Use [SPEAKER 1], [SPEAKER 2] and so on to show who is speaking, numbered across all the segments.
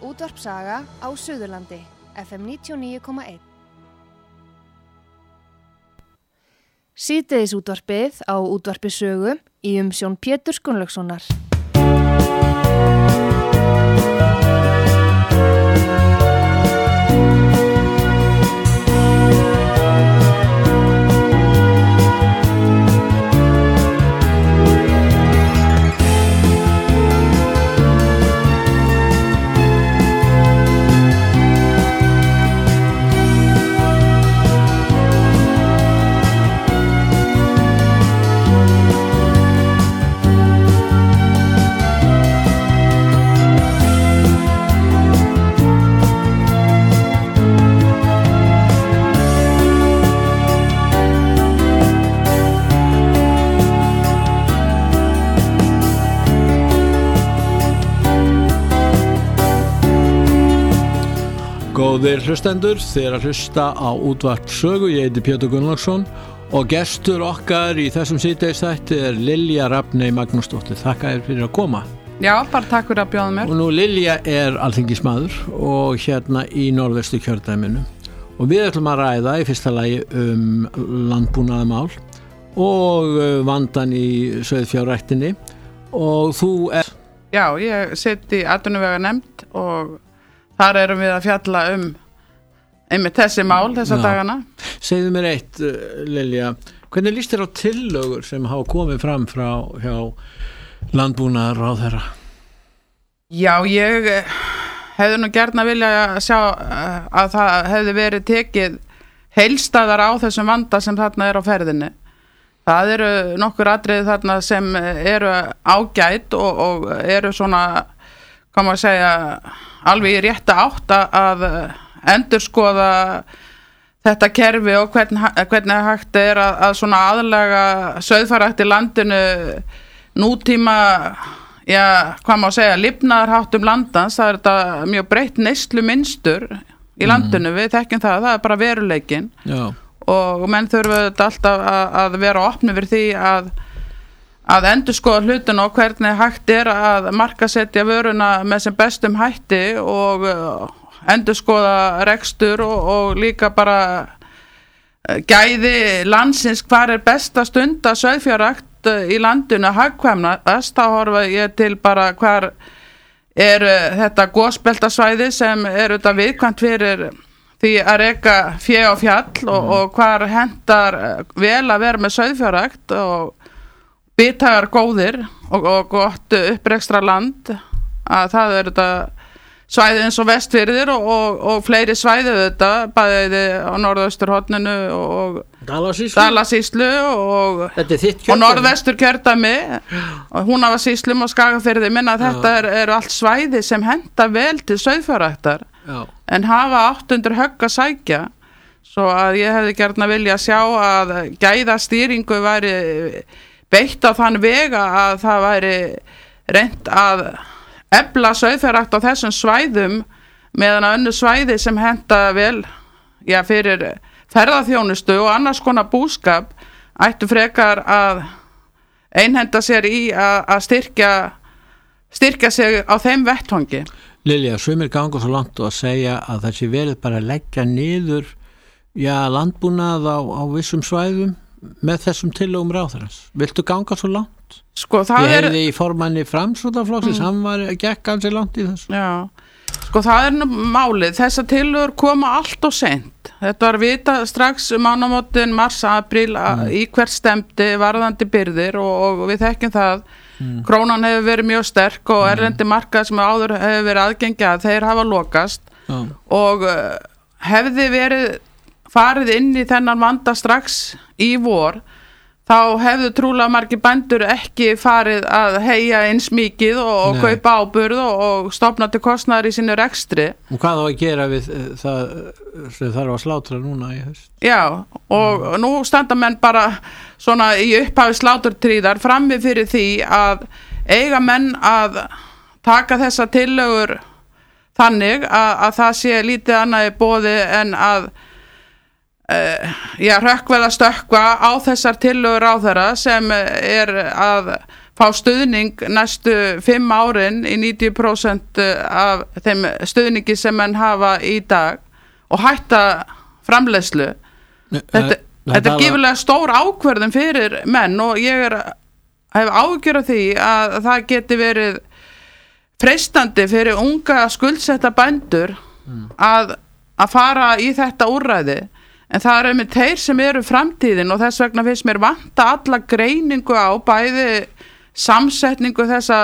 [SPEAKER 1] Útvarp Saga á Suðurlandi, FM 99,1. Síðdegis útvarpið á Útvarpi Sögu í umsjón Péturs Gunnlaugssonar.
[SPEAKER 2] Góðir hlustendur, þér að hlusta á Útvarp Sögu, ég heiti Pétur Gunnlaugsson og gestur okkar í þessum síðdegisþætti er Lilja Rafney Magnúsdóttir. Þakka þér fyrir að koma.
[SPEAKER 3] Já, bara takk fyrir að bjóða mér.
[SPEAKER 2] Og nú Lilja er alþingismaður og hérna í norðvestu kjördæminu og við ætlum að ræða í fyrsta lagi landbúnaðarmál og vandan í sauðfjárræktinni og þú er...
[SPEAKER 3] Já, ég sitt í atvinnuveganefnd og þar erum við að fjalla einmitt þessi mál þessa dagana.
[SPEAKER 2] Segðu mér eitt, Lilja, hvernig líst þér á tillögur sem hafa komið fram hjá landbúnaðarráðherra? Já,
[SPEAKER 3] ég hefði nú gjarna vilja sjá að það hefði verið tekið heildstæðar á þessum vanda sem þarna er á ferðinni. Það eru nokkur atriði þarna sem eru ágæt og eru svona, hvað maður segja, alveg í rétta átt að endurskoða þetta kerfi og hvernig hægt er að svona aðlaga sauðfjárrækt í landinu nútíma, já, hvað má segja, lifnaðarháttum landans. Það er þetta mjög breytt neyslu mynstur í landinu, við þekkjum það er bara veruleikinn. Já. Og menn þurfa þetta alltaf að vera opni fyrir því að endurskoða hlutuna og hvernig hægt er að markasetja vöruna með sem bestum hætti og endurskoða rekstur og líka bara gæði landsins, hvar er besta stund að sauðfjárrækt í landinu hagkvæmast. Þá horfa ég til bara hvar er þetta gosbeltasvæði sem er þetta viðkvæmt fyrir því að reka fé á fjall og hvar hentar vel að vera með sauðfjárrækt og bitaðar góðir og gott upprekstra land, að það er þetta svæði eins og Vestfirðir og fleiri svæði þetta, bæði á norðausturhorninu og Dalasýslu og norðvesturkjördæmi og Húnavatnssýslum og Skagafirði. Minna að þetta eru allt svæði sem henta vel til sauðfjárræktar en hafa átt undir högg að sækja, svo að ég hefði gjarna vilja sjá að gæðastýringu væri beitt á þann vega að það væri reynt að efla sauðfjárrækt á þessum svæðum meðan að önnur svæði sem henta vel fyrir ferðaþjónustu og annars konar búskap ættu frekar að einhenda sér í að styrkja sig á þeim vettvangi.
[SPEAKER 2] Lilja, sumir ganga svo langt og að segja að það sé verið bara að leggja niður landbúnað á vissum svæðum með þessum tillögum ráðherrans. Viltu ganga svo langt?
[SPEAKER 3] Sko, það
[SPEAKER 2] ég heyrði í formanni Framsóknarflokksins, hann gekk ansi langt í þessu.
[SPEAKER 3] Já, sko það er nú málið. Þessar tillögur koma allt og seint. Þetta var vita strax mánaðamótin mars-apríl í hvert stemdi varðandi birgðir og við þekkjum það. Krónan hefur verið mjög sterk og erlendi markað sem áður hefur verið aðgengjað, þeir hafa lokast og hefði verið farið inn í þennan vanda strax í vor, þá hefðu trúlega margir bændur ekki farið að heyja eins mikið og kaupa áburð og stofna til kostnaðar í sínu rekstri.
[SPEAKER 2] Og hvað þá að gera við það sem þarf að slátra núna í haust?
[SPEAKER 3] Já, og nú standa menn bara svona í upphafi sláturtíðar frammi fyrir því að eiga menn að taka þessa tillögur þannig að það sé lítið annað í boði en að rökkveða stökkva á þessar tillögur ráðherra sem er að fá stuðning næstu 5 árin í 90% af þeim stuðningi sem menn hafa í dag og hætta framleiðslu. Þetta er gífurlega stór ákvörðun fyrir menn og ég hef áhyggjur af því að það geti verið freistandi fyrir unga skuldsetta bændur að fara í þetta úrræði. En það eru með þeir sem eru framtíðin og þess vegna finnst mér vanta alla greiningu á bæði samsetningu þessa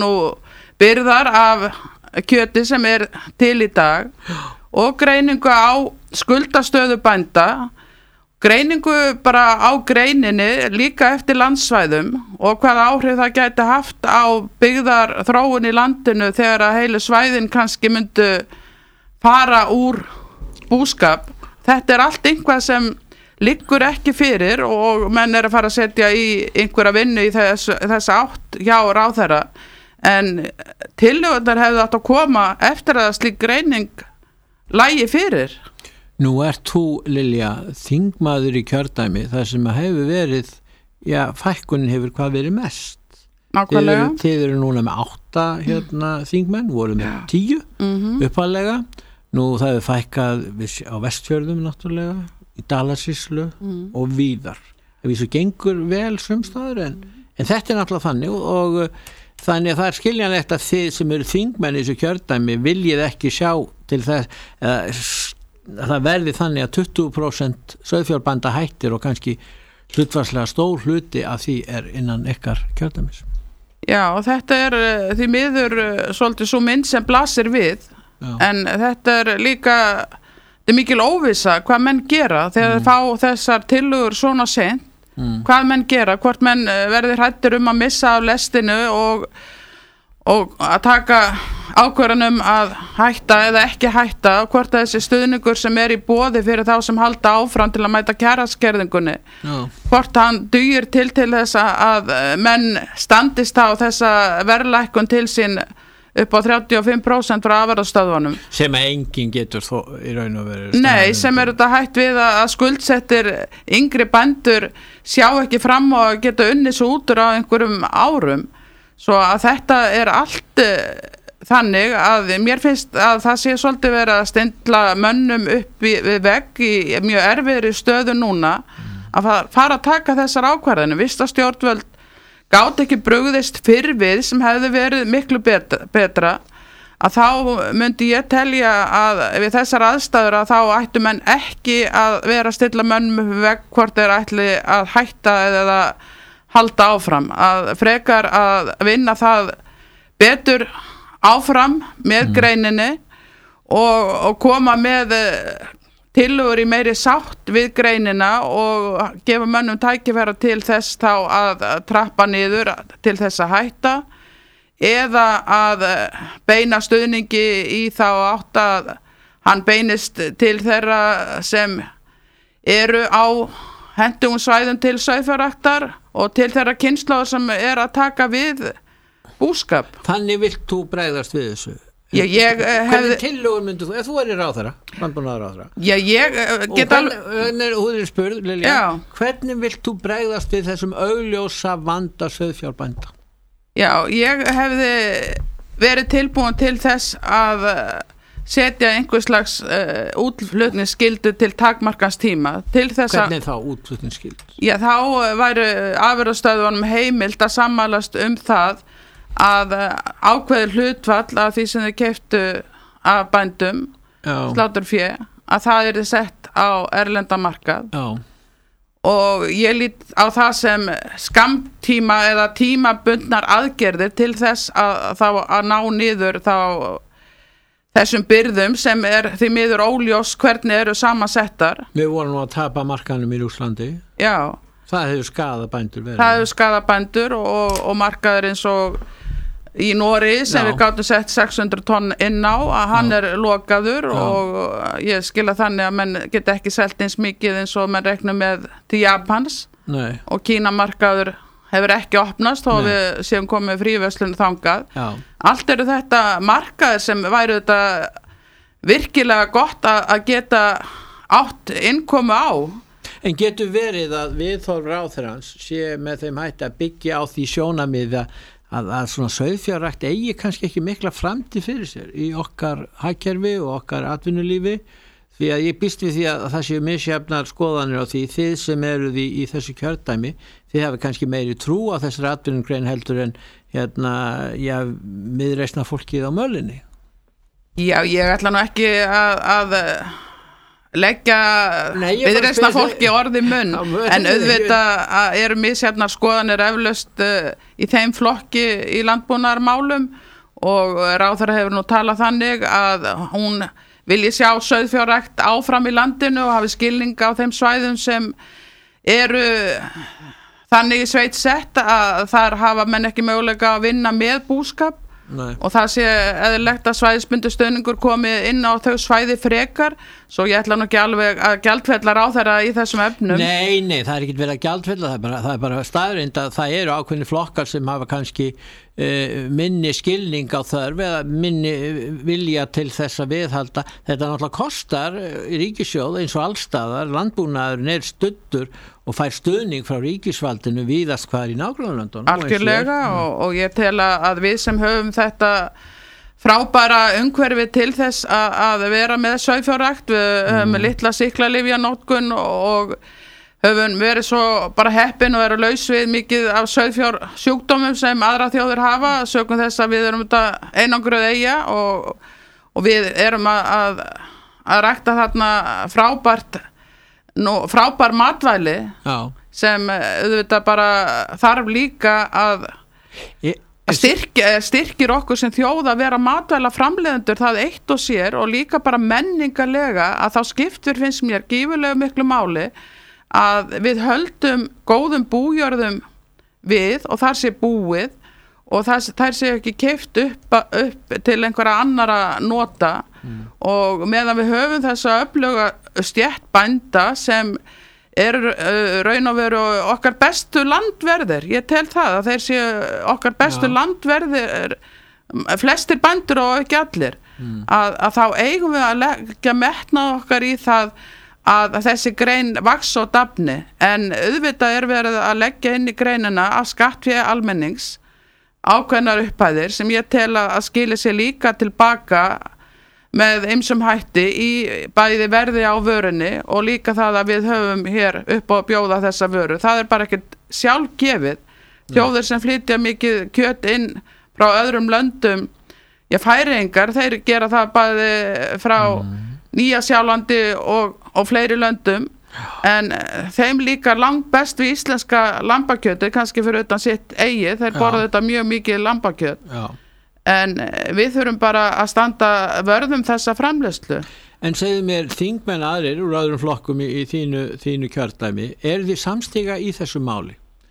[SPEAKER 3] byrðar af kjöti sem til í dag og greiningu á skuldastöðu bænda, greiningu bara á greininni líka eftir landsvæðum og hvaða áhrif það gæti haft á byggðar þróun í landinu þegar að heilu svæðin kannski myndu fara úr búskap. Þetta allt einhvað sem liggur ekki fyrir og menn að fara að setja í einhverja vinnu í þessa átt hjá ráðherra. En tillögurnar hefðu átt að koma eftir að slík greining lægi fyrir.
[SPEAKER 2] Nú þú, Lilja, þingmaður í kjördæmi þar sem að hefur verið, fækkunin hefur hvað verið mest.
[SPEAKER 3] Nákvæmlega.
[SPEAKER 2] Þið eru núna með 8 þingmenn, voru með 10 uppalega. Nú það hefur fækkað á Vestfjörðum náttúrulega, í Dalasýslu og víðar. Það vísu gengur vel sumstaður en þetta náttúrulega þannig og þannig að það skiljanlegt að þið sem eru þingmenn í þessu kjördæmi viljið ekki sjá til þess að það verði þannig að 20% sauðfjárbænda hættir og kannski hlutfallslega stór hluti af því innan ykkar kjördæmis.
[SPEAKER 3] Já, og þetta því miður svolítið svo mynd sem blasir við. Já. En þetta líka mikil óvissa hvað menn gera þegar þeir fá þessar tillögur svona sent, hvað menn gera, hvort menn verði hræddir að missa af lestinu og að taka ákvörðun að hætta eða ekki hætta, hvort þessi stuðningur sem í boði fyrir þá sem halda áfram til að mæta kjaraskerðingunni, hvort hann dugir til þess að menn standist á þessa verðlækkun til sín upp á 35% frá afurðastöðvunum.
[SPEAKER 2] Sem enginn getur þó í raun og veru.
[SPEAKER 3] Nei, sem þetta hætt við að skuldsettir yngri bændur sjá ekki fram og geta unnið svo útur á einhverjum árum. Svo að þetta allt þannig að mér finnst að það sé svolítið verið að stindla mönnum upp við vegg í mjög erfiðri stöðu núna að fara að taka þessar ákvarðanir. Vista stjórnvöld gátt ekki brugðist fyrr við sem hefði verið miklu betra að þá myndi ég telja að við þessar aðstæður að þá ættu menn ekki að vera að stilla mönnum veg hvort þeir ætli að hætta eða halda áfram, að frekar að vinna það betur áfram með greininni og koma með tillögur í meiri sátt við greinina og gefa mönnum tækifæra til þess þá að trappa niður til þess að hætta eða að beina stuðningi í þá átt að hann beinist til þeirra sem eru á hentugum svæðum til sauðfjárræktar og til þeirra kynslóðar sem að taka við búskap.
[SPEAKER 2] Þannig vilt þú bregðast við þessu?
[SPEAKER 3] Hvernig
[SPEAKER 2] tillögur myndir þú, ef þú ráðherra, landbúnaðarráðherra?
[SPEAKER 3] Ég get
[SPEAKER 2] Hún spurð, Lilja, hvernig vilt þú bregðast við þessum augljósa vanda sauðfjárbænda?
[SPEAKER 3] Já, ég hefði verið tilbúin til þess að setja einhvers slags útflutningsskyldu til takmarkans tíma.
[SPEAKER 2] Hvernig þá útflutningsskyldu?
[SPEAKER 3] Já, þá væri afurðastöðvunum heimilt að sammælast það að ákveður hlutfall af því sem þeir keyptu af bændum, sláturfé, að það sett á erlenda markað. Já. Og ég lít á það sem skammtíma eða tímabundnar aðgerðir til þess að ná niður þá þessum byrðum sem því miður óljós hvernig eru samansettar.
[SPEAKER 2] Við vorum að tapa markanum í Rússlandi.
[SPEAKER 3] Já.
[SPEAKER 2] Það hefur skaðað bændur verið.
[SPEAKER 3] Það hefur skaðað bændur og markaður eins og í Nóri sem við gátum sett 600 tonn inn á að hann lokaður og ég skilja þannig að menn geta ekki selt eins mikið eins og menn rekna með til Japans. Nei. Og Kínamarkaður hefur ekki opnast þó við séum komið fríverslun þangað. Já. Allt eru þetta markaðir sem væru þetta virkilega gott að geta átt innkomu á.
[SPEAKER 2] En getur verið að viðhorf ráðherrans sé með þeim hætti að byggja á því sjónarmiði að svona sauðfjárrækt eigi kannski ekki mikla framtíð fyrir sér í okkar hagkerfi og okkar atvinnulífi, því að ég býst við því að það séu misjafnar skoðanir á því þið sem eruð í þessu kjördæmi, þið hafi kannski meiri trú á þessari atvinnugrein heldur en miðreisna fólkið á mölinni. Já,
[SPEAKER 3] ég ætla nú ekki að leggja viðreisna fólki orði munn, en auðvitað eru misjafnar skoðanir eflaust í þeim flokki í landbúnaðarmálum og ráðherra hefur nú talað þannig að hún vilji sjá sauðfjárrækt áfram í landinu og hafi skilning á þeim svæðum sem eru þannig í sveit sett að þar hafa menn ekki möguleika að vinna með búskap. Nei. Og það sé eðlilegt að svæðisbundin stuðningur komi inn á þau svæði frekar, svo ég ætla nú ekki alveg að gjaldfella ráðherra í þessum efnum.
[SPEAKER 2] Nei, það er ekki verið að gjaldfella, það er bara staðreind að það eru ákveðni flokkar sem hafa kannski minni skilning á þörf eða minni vilja til þess að viðhalda. Þetta náttúrulega kostar ríkissjóð eins og allstaðar, landbúnaðurinn studdur og fær stuðning frá ríkisvaldinu víðast hvar í nágrannalöndunum.
[SPEAKER 3] Algjörlega og ég tel að við sem höfum þetta frábæra umhverfi til þess að vera með sauðfjárrækt, við höfum litla sýklalyfjanótkun og höfum verið svo bara heppin og eru laus við mikið af sauðfjársjúkdómum sem aðra þjóðir hafa, sökum þess að við erum þetta einangruð eyja og við erum að rækta þarna frábær matvæli. Já. Sem auðvitað bara þarf líka að styrkir okkur sem þjóð að vera matvæla framleiðendur, það eitt og sér og líka bara menningarlega að þá skiptir finnst mér gífurlega miklu máli að við höldum góðum bújörðum við og þar sé búið og þær sé ekki keypt upp til einhverja annara nota og meðan við höfum þessa öfluga stétt bænda sem raun og veru okkar bestu landverðir, ég tel það að þeir séu okkar bestu landverðir, flestir bændur og ekki allir, að þá eigum við að leggja metnað okkar í það að þessi grein vaks og dafni, en auðvitað verið að leggja inn í greinina af skattfé almennings ákveðnar upphæðir sem ég tel að skili sér líka tilbaka með ýmsum hætti í bæði verði á vörunni og líka það að við höfum hér upp á að bjóða þessa vöru. Það er bara ekkert sjálfgefið. Þjóðir sem flytja mikið kjöt inn frá öðrum löndum, Færeyingar, þeir gera það bæði frá Nýja-Sjálandi og fleiri löndum, en þeim líka langt best við íslenska lambakjöti, kannski fyrir utan sitt eigið, þeir borða þetta mjög mikið lambakjöt. Já. En við þurfum bara að standa vörðum þessa framleiðslu.
[SPEAKER 2] En segðu mér, þingmenn aðrir úr öðrum flokkum í þínu kjördæmi, þið samstiga í þessu máli?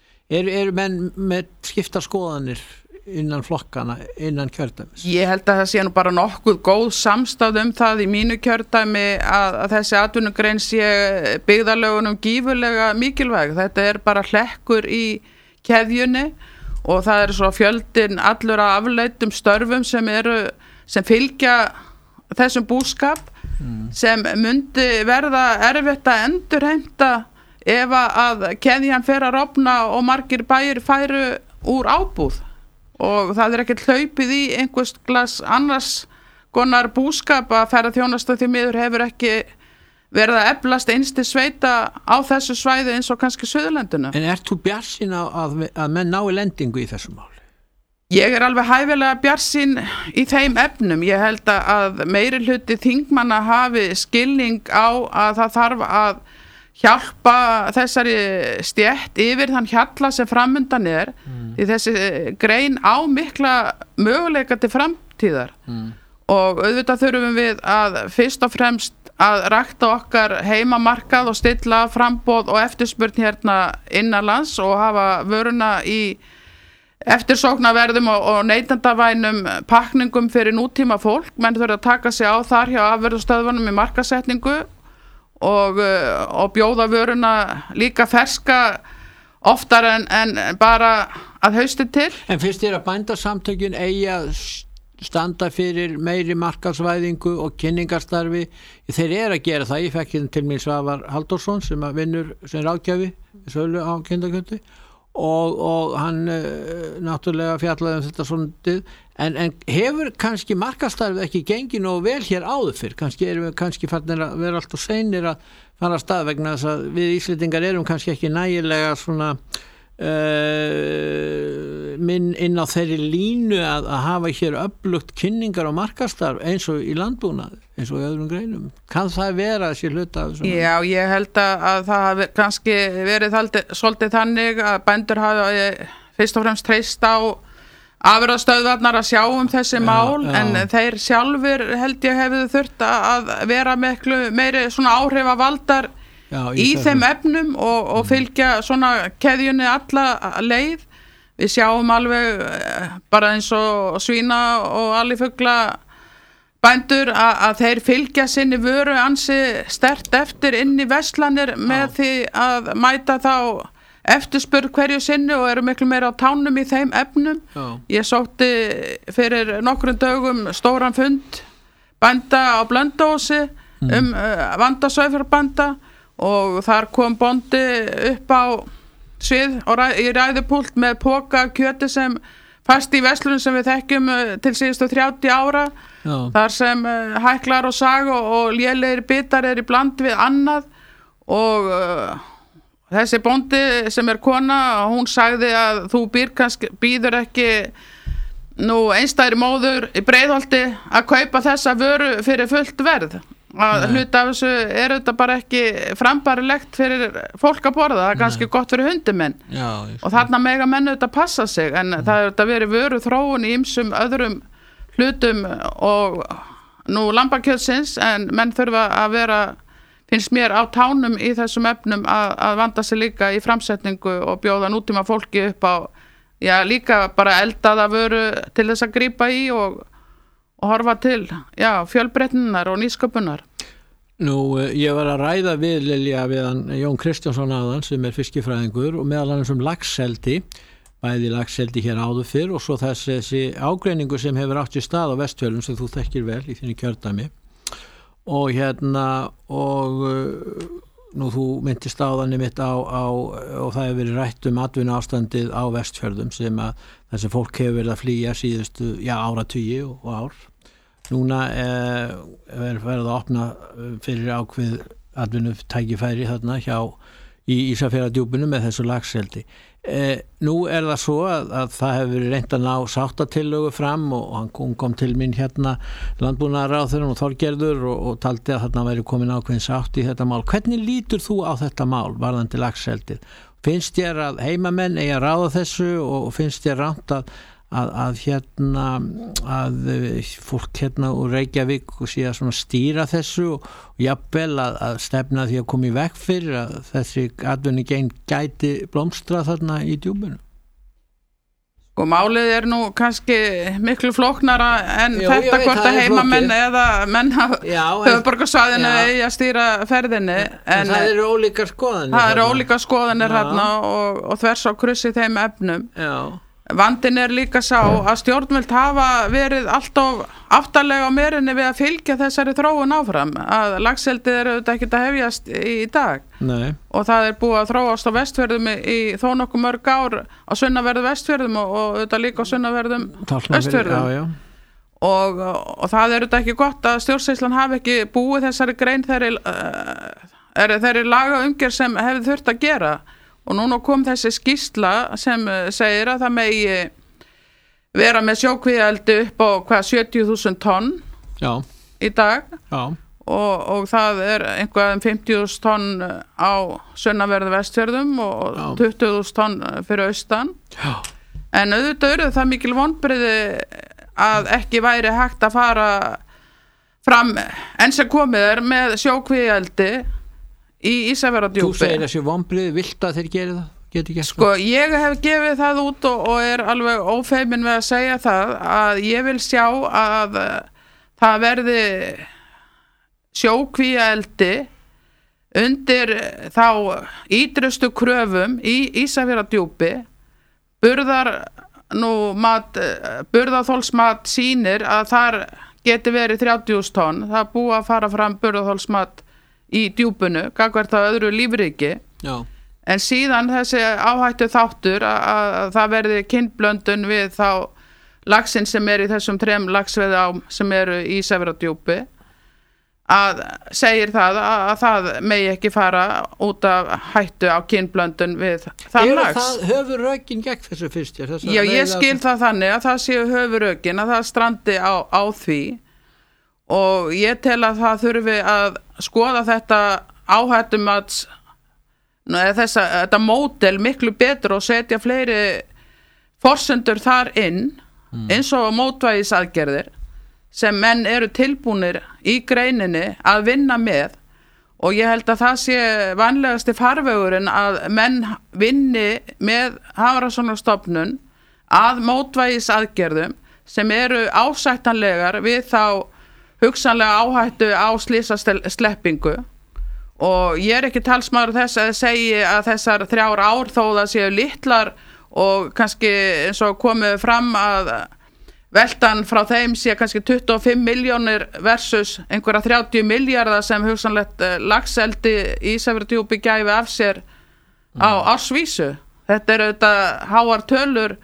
[SPEAKER 2] Menn með skipta skoðanir innan flokkana, innan kjördæmis?
[SPEAKER 3] Ég held að það sé nú bara nokkuð góð samstáð það í mínu kjördæmi að þessi atvinnugrein sé byggðarlögunum gífurlega mikilvæg. Þetta er bara hlekkur í keðjunni og það er svo fjöldin allur af afleiddum störfum sem fylgja þessum búskap sem myndi verða erfitt að endurheimta ef að keðjan fer að rofna og margir bæir færu úr ábúð og það er ekkert hlaupið í einhvers glas annars konar búskap að ferðaþjónusta því miður hefur ekki verið að eflast einst til sveita á þessu svæði eins og kannski Suðurlandinu.
[SPEAKER 2] En ert þú bjartsýn að menn nái lendingu í þessu máli?
[SPEAKER 3] Ég alveg hæfilega bjartsýn í þeim efnum. Ég held að meiri hluti þingmanna hafi skilning á að það þarf að hjálpa þessari stétt yfir þann hjalla sem framundan því þessi grein á mikla möguleika til framtíðar og auðvitað þurfum við að fyrst og fremst að rækta okkar heimamarkað og stilla framboð og eftirspurn hérna innanlands og hafa vöruna í eftirsóknarverðum og neytendavænum pakningum fyrir nútíma fólk. Menn þurfa að taka sig á þar hjá afurðastöðvunum í markasetningu og bjóða vöruna líka ferska oftar en bara að hausti til.
[SPEAKER 2] En finnst þér að bændasamtökin eigi að standa fyrir meiri markaðsvæðingu og kynningarstarfi. Þeir að gera það. Ég fekk til mín Svavar Halldórsson sem að vinnur sem ráðgjafi í sölu á Kindakjöti og hann náttúrulega fjallaði þetta svolítið en hefur kannski markaðsstarfið ekki gengið nógu vel hér áður fyrr. Kannski erum við farnir að vera alltaf seinir að fara að stað vegna þess að við Íslendingar erum kannski ekki nægilega svona minn inn á þeirri línu að hafa hér öflugt kynningar og markaðsstarf eins og í landbúnaði, eins og í öðrum greinum. Kann það vera þessi hluta af þessu? Já,
[SPEAKER 3] ég held að það hafi kannski verið svolítið þannig að bændur hafi fyrst og fremst treyst á afurðastöðvarnar að sjá þessi mál, en þeir sjálfur held ég hefðu þurft að vera miklu meiri svona áhrifavaldar í þeim efnum og fylgja svona keðjunni alla leið. Við sjáum alveg bara eins og svína og alifugla bændur að þeir fylgja sinni vöru ansi sterkt eftir inn í verslanir með því að mæta þá eftirspurn hverju sinni og eru miklu meira á tánum í þeim efnum. Ég sótti fyrir nokkrum dögum stóran fund bænda á Blönduósi vanda sauðfjárbænda og þar kom bóndi upp á svið í ræðupúlt með póka kjöti sem fast í verslunum sem við þekkjum til síðustu 30 ára. Þar sem hæklar og sag og lélegir bitar í bland við annað og þessi bóndi sem kona, hún sagði að þú býður ekki nú einstæðri móður í Breiðholti að kaupa þessa vöru fyrir fullt verð. Að hluta af þessu þetta bara ekki frambarilegt fyrir fólk að borða, það kannski gott fyrir hundumenn og þarna mega menn þetta passa sig, en það þetta verið vöru þróun í ýmsum öðrum hlutum og nú lambakjötsins, en menn þurfa að vera, finnst mér, á tánum í þessum efnum að vanda sig líka í framsetningu og bjóða nútíma fólki upp á líka bara eldaða vöru til þess að grípa í og horfa til fjölbreytninnar og nýsköpunar.
[SPEAKER 2] Nú, ég var að ræða við Lilja við hann Jón Kristjánsson áðan sem fiskifræðingur og meðal annars laxeldi, bæði laxeldi hér áður fyrr og svo þessi ágreiningu sem hefur átt í stað á Vestfjörðum sem þú þekkir vel í þinni kjördæmi og nú þú myndist áðanum mitt á og það hefur verið rætt atvinnuástandið á Vestfjörðum sem að þessi fólk hefur verið að flýja síðustu áratugi og ár. Núna verið að opna fyrir ákveð atvinnutækifæri þarna í Ísafjarðardjúpinu með þessu laxeldi. Nú það svo að það hefur verið reynt að ná sáttatillögu fram og hann kom til mín landbúnaðarráðherrann og Þorgerður og taldi að þarna væri komin ákveðin sátt í þetta mál. Hvernig lítur þú á þetta mál varðandi laxeldið? Finnst þér að heimamenn eigi að ráða þessu og finnst þér rangt að fólk úr Reykjavík sé að svona stýra þessu og jafnvel að stefna því að koma í veg fyrir að þessi atvinnugein gæti blómstra þarna í djúpinu?
[SPEAKER 3] Og málið nú kannski miklu flóknara en þetta hvort að heimamenn eða menn höfuðborgarsvæðinu eigi að stýra ferðinni.
[SPEAKER 2] En það eru ólíkar skoðanir.
[SPEAKER 3] Það eru ólíkar skoðanir hérna og þvers á krussi þeim efnum. Vandinn líka sá að stjórnvöld hafa verið alltaf aftarlega á merinni við að fylgja þessari þróun áfram, að laxeldið auðvitað ekkert að hefjast í dag.
[SPEAKER 2] Nei.
[SPEAKER 3] Og það búið að þróast á Vestfjörðum í þó nokkuð mörg ár á sunnanverðum Vestfjörðum og auðvitað líka á sunnanverðum Östfjörðum. Og það auðvitað ekki gott að stjórnsýslan hafi ekki búið þessari grein þeirri lagaumgjörð sem hefði þurft að gera. Og núna kom þessi skýrsla sem segir að það megi vera með sjókvíaeldi upp á 70.000 tonn í dag og það einhvað 50.000 tonn á sunnanverðu Vestfjörðum og 20.000 tonn fyrir austan. En auðvitað eru það mikil vonbrigði að ekki væri hægt að fara fram enn sem komið með sjókvíaeldi í Ísafjarðardjúpi.
[SPEAKER 2] Þú segir þessi vonbrigði, vilt að þeir geri það?
[SPEAKER 3] Ég hef gefið það út og alveg ófeimin við að segja það að ég vil sjá að það verði sjókvíaeldi undir þá ýtrustu kröfum í Ísafjarðardjúpi, burðar nú burðarþolsmat sýnir að þar geti verið 30.000 tonn. Það búið að fara fram burðarþolsmat í djúpunu, gagvart á öðru lífríki.
[SPEAKER 2] Já.
[SPEAKER 3] En síðan þessi áhættu þáttur að það verði kynblöndun við þá laxinn sem í þessum 3 laxveiðiám sem eru í Ísafjarðardjúpi, að segir það að það megi ekki fara út af hættu á kynblöndun við þann lax.
[SPEAKER 2] Það höfurökin gegn þessu fyrst?
[SPEAKER 3] Já, ég skil það þannig að það séu höfurökin, að það strandi á því, og ég tel að það þurfi að skoða þetta áhættumats, þetta módel miklu betur og setja fleiri forsendur þar inn, eins og mótvægisaðgerðir sem menn eru tilbúnir í greininni að vinna með, og ég held að það sé vanlegasti farvegurinn að menn vinni með Hafrannsóknastofnun að mótvægisaðgerðum sem eru ásættanlegar við þá hugsanlega áhættu á slysasleppingu. Og ég er ekki talsmaður þess að segja að þessar 3 ár þó það séu litlar og kannski eins og komið fram að veltan frá þeim sé kannski 25 milljónir versus einhverja 30 milljarða sem hugsanlegt laxeldi í Ísafjarðardjúpi gæfi af sér á ársvísu. Þetta eru auðvitað háar tölur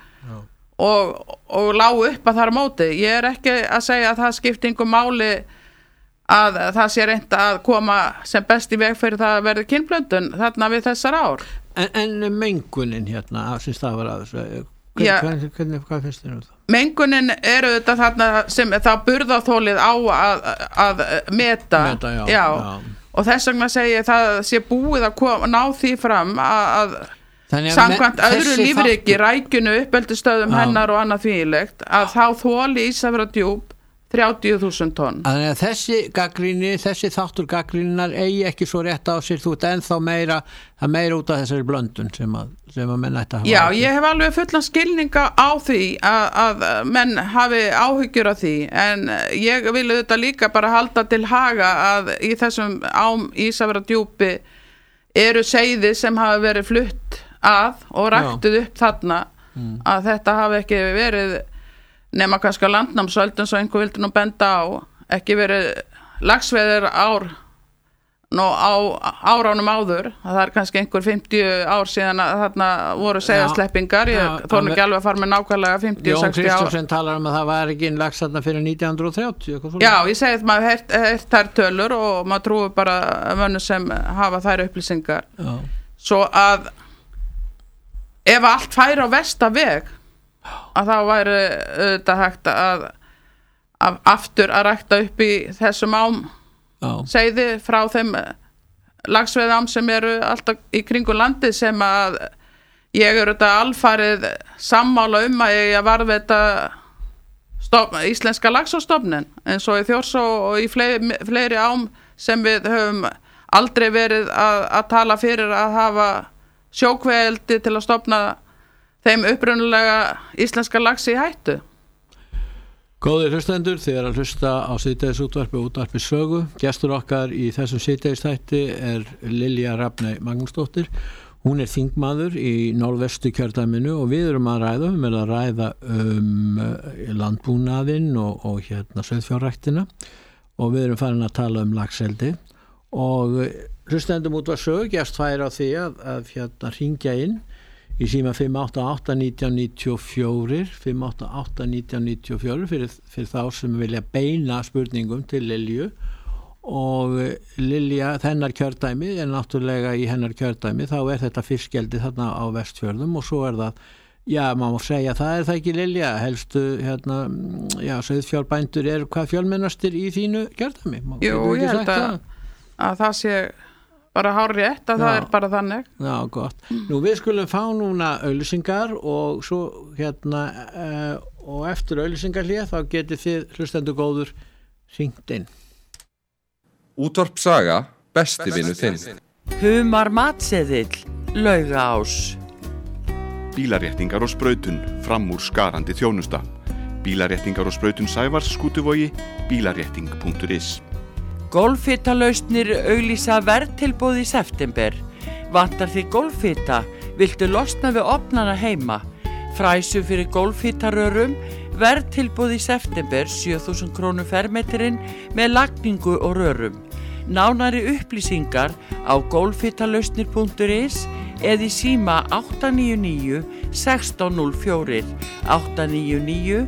[SPEAKER 3] og lágu upp að þar móti. Ég er ekki að segja að það skipti einhver máli að það sé reynt að koma sem best í veg fyrir það að verði kynblöndun þarna við þessar ár.
[SPEAKER 2] En mengunin hérna, sem stafar að þessu, hvað finnst þér um það?
[SPEAKER 3] Mengunin eru þetta þarna sem það burðarþolið á að meta já. Og þess vegna segi ég það sé búið að ná því fram að samkvæmt öðru lífríki, rækjunu, uppeldisstöðum hennar og annað þvílíkt, að þá þoli Ísafjarðardjúp 30.000 tonn.
[SPEAKER 2] Þannig að þessi þáttur gagnrýninnar eigi ekki svo rétt á sér, þú ert ennþá meira út af þessari blöndun sem að menn ætti að hafa. Já,
[SPEAKER 3] ég hef alveg fullan skilninga á því að menn hafi áhyggjur af því, en ég vil þetta líka bara halda til haga að í þessum ám Ísafjarðardjúpi eru seiði sem hafa verið flutt að og ræktuð upp þarna, að þetta hafi ekki verið nema kannski á landnámsöldum svo einhver vildi nú benda á, ekki verið laxveiðir ár á áránum áður, það er kannski einhver 50 ár síðan að þarna voru seiðasleppingar, ég þorna ekki alveg að fara með nákvæmlega 50-60 ár.
[SPEAKER 2] Jón Kristjánsson talar að það var ekki lax þarna fyrir 1930.
[SPEAKER 3] Já, ég segi að maður heyrt þær tölur og maður trúi bara mönnum sem hafa þær upplýsingar. Já. Svo að ef allt færi á vestaveg, að þá væri auðvitað hægt að aftur að rækta upp í þessum ám seiði frá þeim laxveiðám sem eru alltaf í kringu landið, sem að ég eru þetta alfarið sammála að ég varðveita íslenska laxastofnin eins og í Þjórsá og í fleiri ám sem við höfum aldrei verið að tala fyrir að hafa sjókveeldi til að stofna þeim upprunalega íslenska laxi í hættu.
[SPEAKER 2] Góðir hlustendur, þið að hlusta á síðdegisútvarpi og útvarpi sögu. Gestur okkar í þessum síðdegisþætti er Lilja Rafney Magnúsdóttir. Hún er þingmaður í Norðvesturkjördæminu og við erum að ræða landbúnaðinn og sauðfjárræktina, og við erum farin að tala laxeldi, og hlustendum útvarpi sögu gefst færi á því að hringja inn í síma 588-1994 588-1994 fyrir þá sem vilja beina spurningum til Lilju. Og Lilja, hennar kjördæmi er náttúrulega í hennar kjördæmi, þá er þetta fiskeldi þarna á Vestfjörðum, og svo er það, maður má segja, það er það ekki Lilja, helstu sauðfjárbændur eru hvað fjölmennastir í þínu kjördæmi?
[SPEAKER 3] Jú, ég held að það sé bara hárrétt að það er bara þannig.
[SPEAKER 2] Já, gott. Nú við skulum fá núna auglýsingar og svo og eftir auglýsingarhlé þá getið þið hlustendur góður hringt inn.
[SPEAKER 4] Útvarp Saga, besti vinur þinn.
[SPEAKER 5] Humar matseðill, Laugaás.
[SPEAKER 6] Bílaréttingar og sprautun, fram úr skarandi þjónusta. Bílaréttingar og sprautun Sævars, Skútuvogi, bílarétting.is.
[SPEAKER 5] Golffitalausnir auglýsa verðtilboð í september. Vantar þig golffita? Viltu losna við ofnana heima? Fræsu fyrir gólfhítarörum, verðtilboð í september 7.000 krónur fermetirinn með lagningu og rörum. Nánari upplýsingar á gólfhítalausnir.is eða í síma 899 1604 899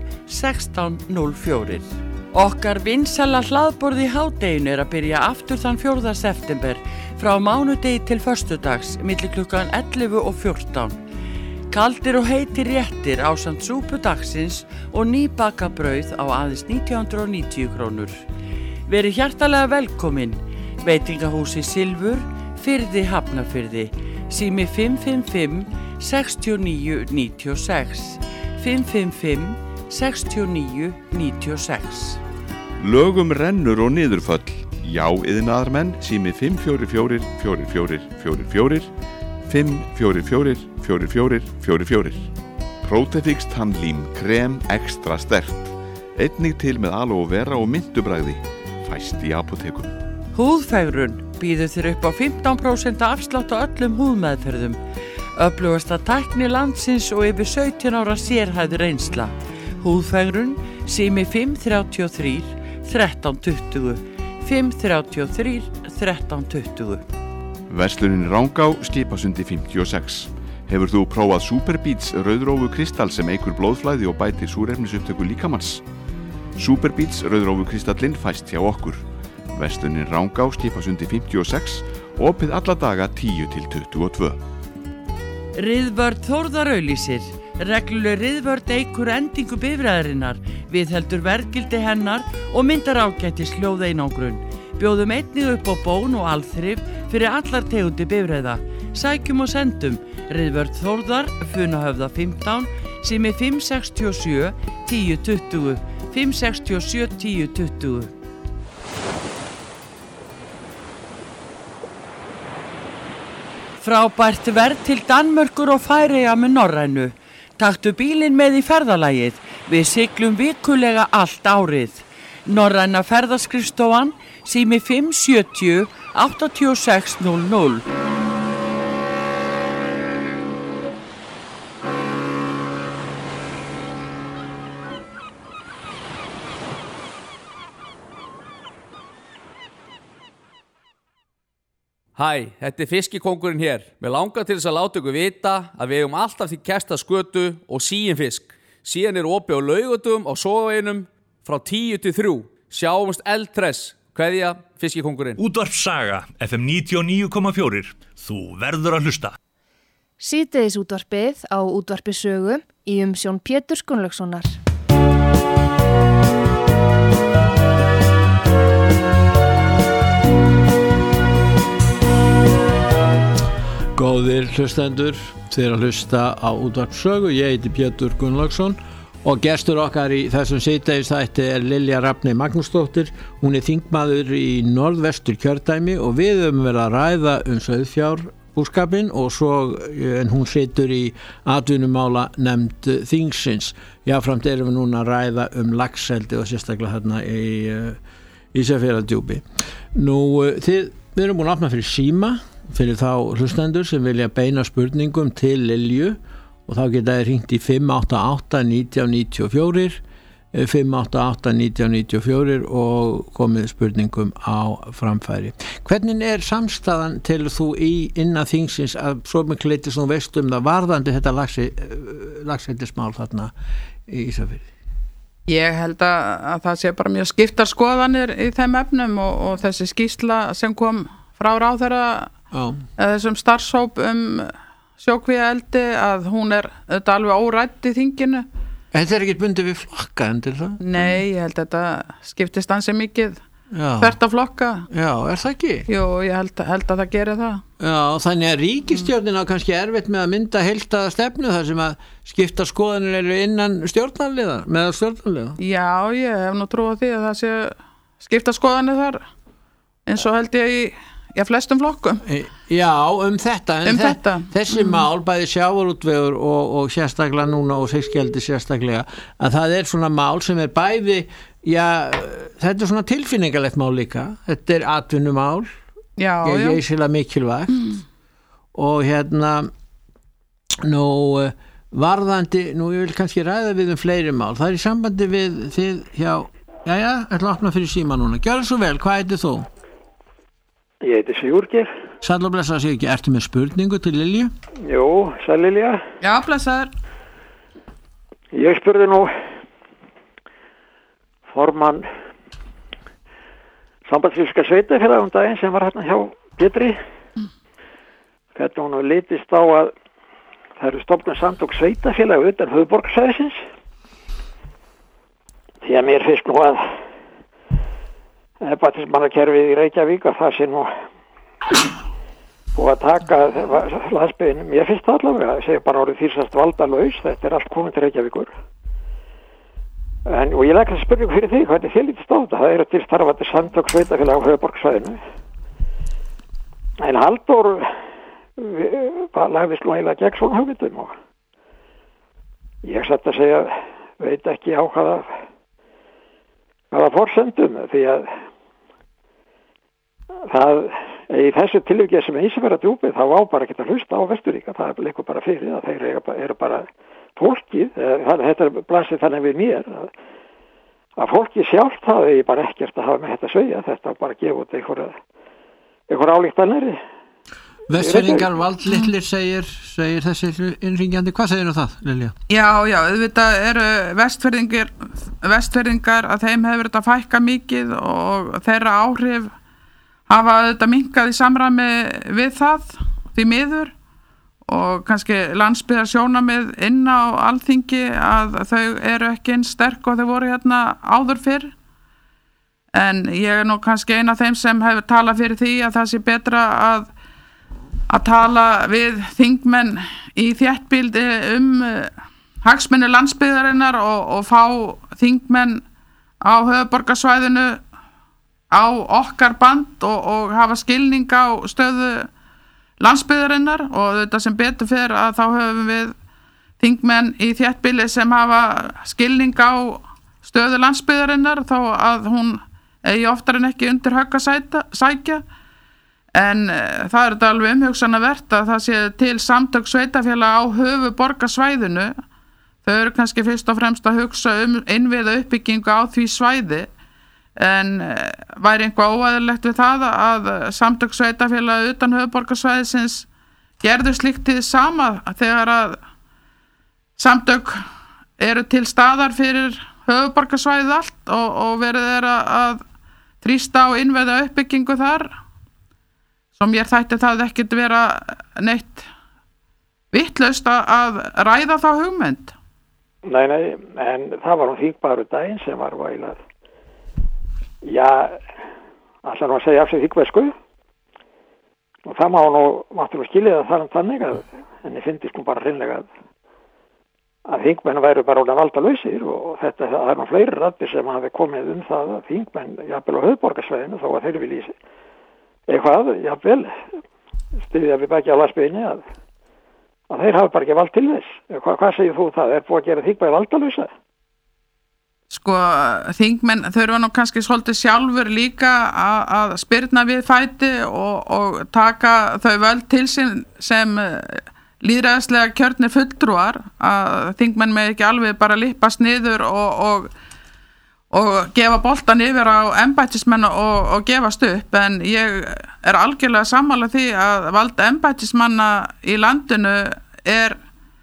[SPEAKER 5] 1604. Okkar vinsæla hlaðborð í hádeginu að byrja aftur þann 4. september frá mánudegi til föstudags milli klukkan 11 og 14. Kaldir og heitir réttir ásamt súpu dagsins og nýbaka brauð á aðeins 1990 krónur. Verið hjartalega velkomin. Veitingahúsi Silfur, Firði Hafnarfirði. Sími 555 69 96 555 69 96.
[SPEAKER 6] Lögum rennur og niðurföll. Já, iðnaðarmenn, sími 544 44 44 544 44 44. Protefix tannlím, krem extra sterkt. Einnig til með aloe vera og myntubragði. Fæst í apótekum.
[SPEAKER 5] Húðfegrun býður þér upp á 15% afslátt á öllum húðmeðferðum. Öflugasta tækni landsins og yfir 17 ára sérhæfð reynsla. Húðfegrun, sími 533 1320 533 1320.
[SPEAKER 6] Verslunin Rangá, Skipasundi 56. Hefur þú prófað Superbeats rauðrófu kristall sem eykur blóðflæði og bætir súrefnisupptöku líkamans? Superbeats rauðrófu kristallinn fæst hjá okkur. Verslunin Rangá, Skipasundi 56, opið alla daga 10 til 22.
[SPEAKER 5] Riðvörð Þórðar auglýsir. Regluleg riðvörð eykur endingu bifreiðarinnar, viðheldur verðgildi hennar og myndar ágætis hljóðeinangrun. Bjóðum einnig upp á bón og alþrif fyrir allar tegundir bifreiða. Sækjum og sendum. Riðvörð Þórðar, Funahöfða 15, sími 567 1020 567 1020. Frábært verð til Danmörkur og Færeyja með Norrænu. Taktu bílinn með í ferðalagið. Við siglum vikulega allt árið. Norræna ferðaskrifstofan, sími 570 8600.
[SPEAKER 7] Hæ, þetta fiskikóngurinn hér. Mér langar til þess að láta ykkur vita að við eigum alltaf því kesta skötu og síin fisk. Síðan opið á laugardögum á Sogaveginum frá 10 til 3. Sjáumst eldhress. Kveðja, fiskikóngurinn.
[SPEAKER 8] Útvarp Saga, FM 99,4. Þú verður að hlusta.
[SPEAKER 1] Síðdegis útvarpið á útvarpi Sögu í umsjón Péturs Gunnlaugssonar.
[SPEAKER 2] Góðir hlustendur, þið að hlusta á útvarp Sögu. Ég heiti Pétur Gunnlaugsson og gestur okkar í þessum síðdegisþætti er Lilja Rafney Magnúsdóttir. Hún er þingmaður í Norðvestur kjördæmi og við höfum verið að ræða sauðfjárbúskapinn og svo en hún situr í atvinnumála nefnd þingsins. Jafnframt erum við núna að ræða laxeldi og sérstaklega hérna í Ísafjarðardjúpi. Við erum búin að opna fyrir síma fyrir þá hlustendur sem vilja beina spurningum til Lilju og þá geta þið hringt í 588 1994 588 1994 og komið spurningum á framfæri. Hvernig er samstæðan til þú innan þingsins að svo miklu leyti sem þú veist það varðandi þetta laxeldismál þarna í Ísafirði?
[SPEAKER 3] Ég held að það sé bara mjög skiptar skoðanir í þeim efnum og þessi skýrsla sem kom frá ráðherra þessum starfshóp sjókvíaeldi að hún er þetta alveg órædd í þinginu.
[SPEAKER 2] Þetta er ekki bundið við flokka endur það?
[SPEAKER 3] Nei, ég held að þetta skiptist ansi mikið þvert á flokka.
[SPEAKER 2] Já, er það ekki? Jú,
[SPEAKER 3] ég held að það gerir það.
[SPEAKER 2] Já, þannig að ríkisstjórnin á kannski erfitt með að mynda heildaða stefnu þar sem að skipta skoðanir eru innan stjórnarliða, meðal stjórnarliða. Já,
[SPEAKER 3] ég hef nú trú á því að það sé skipta skoðanir þar eins og held ég í flestum flokkum.
[SPEAKER 2] Já, þetta. Þessi mál, bæði sjávarútvegur og sérstaklega núna og fiskkeldi sérstaklega, að það er svona mál sem er bæði, þetta er svona tilfinningalegt mál líka. Þetta er atvinnumál. Ég er sérlega mikilvægt og varðandi, nú ég vil kannski ræða við fleiri mál, það í sambandi við þið hjá, jæja, ætla að opna fyrir síma núna, gjörðu svo vel, hvað heitir þú?
[SPEAKER 9] Ég heiti Sigurgeir.
[SPEAKER 2] Sæll og blessa sig ekki, ertu með spurningu til Lilju?
[SPEAKER 9] Jú, sæl Lilja.
[SPEAKER 3] Já, blessaður.
[SPEAKER 9] Ég spurði nú formann Sambandsfélagska sveitafélag daginn sem var hérna hjá Pétri. Hvernig hún litist á að það eru stofnun samtök sveitafélag utan höfuðborgarsvæðisins. Því að mér finnst nú að embættismannakerfið í Reykjavík að það sé nú búið að taka landsbyggðinum. Ég finnst það allavega, ég segi bara orðið þýrsast valdalaus, þetta er allt komið til Reykjavíkur. Og ég legg að spurningu fyrir því, hvernig þið lítist á þetta? Það eru til starfandi samtök sveitafélag á höfuðborgarsvæðinu. En Halldór lagðist nú eiginlega gegn svona hugmyndum og ég satt að segja, veit ekki á hvaða forsendum, því að það í þessu tilviki sem eins að vera djúpið, þá á bara ekki að hlusta á Vesturríka, það leikur bara fyrir að þeir eru bara fólkið, þetta blasir þannig við mér að fólkið sjálft hafi bara ekkert að hafa með þetta að segja, þetta bara gefa út einhver álíktanir.
[SPEAKER 2] Vestfirðingar valdlitlir segir þessi innringjandi, hvað segir það, Lilja?
[SPEAKER 3] Já, auðvitað eru vestfirðingar að þeim hefur þetta fækka mikið og þeirra áhrif hafa auðvitað minkað í samræmi við það, því miður, og kannski landsbyggðar sjónarmið inn á Alþingi að þau eru ekki eins sterk og þau voru hérna áður fyrr. En ég er nú kannski eina af þeim sem hefur talað fyrir því að það sé betra að tala við þingmenn í þéttbýli hagsmuni landsbyggðarinnar og fá þingmenn á höfuðborgarsvæðinu á okkar band og hafa skilning á stöðu landsbyggðarinnar og þetta sem betur fyrir að þá höfum við þingmenn í þéttbýli sem hafa skilning á stöðu landsbyggðarinnar þó að hún eigi oftar en ekki undir högg að sækja. En það er þetta alveg umhugsanavert að það sé til samtök sveitafélag á höfuðborgarsvæðinu. Þau eru kannski fyrst og fremst að hugsa innviða uppbyggingu á því svæði, en væri eitthvað óæðilegt við það að samtök sveitafélag utan höfuðborgarsvæðisins gerðu slíkt til sama þegar að samtök eru til staðar fyrir höfuðborgarsvæðið allt og verið er að þrýsta á innviða uppbyggingu þar. Svo mér þætti það ekkert vera neitt vitlaust að ræða þá hugmynd.
[SPEAKER 9] Nei, en það var þingmaður daginn sem var vælar. Já, allar nú að segja af sig þingvesku. Og það máttu nú skilja það þannig að henni fyndist nú bara hreinlega að þingmenn væru bara orðin valdalausir og þetta það er nú fleiri raddir sem hafi komið það að þingmenn jafnvel á höfuðborgarsvæðinu þó að þeir vilji eitthvað, jafnvel, styðja við baki á landsbyggðinni að þeir hafa bara ekki vald til þess. Hvað segir þú það? Er búið að gera þingmenn valdalausa?
[SPEAKER 3] Sko, þingmenn, þau eru nú kannski svolítið sjálfur líka að spyrna við fæti og taka þau völd til sín sem lýðræðislega kjörnir fulltrúar, að þingmenn með ekki alveg bara lippast niður og gefa boltan yfir á embættismenn og gefast upp, en ég er algjörlega sammála því að vald embættismanna í landinu er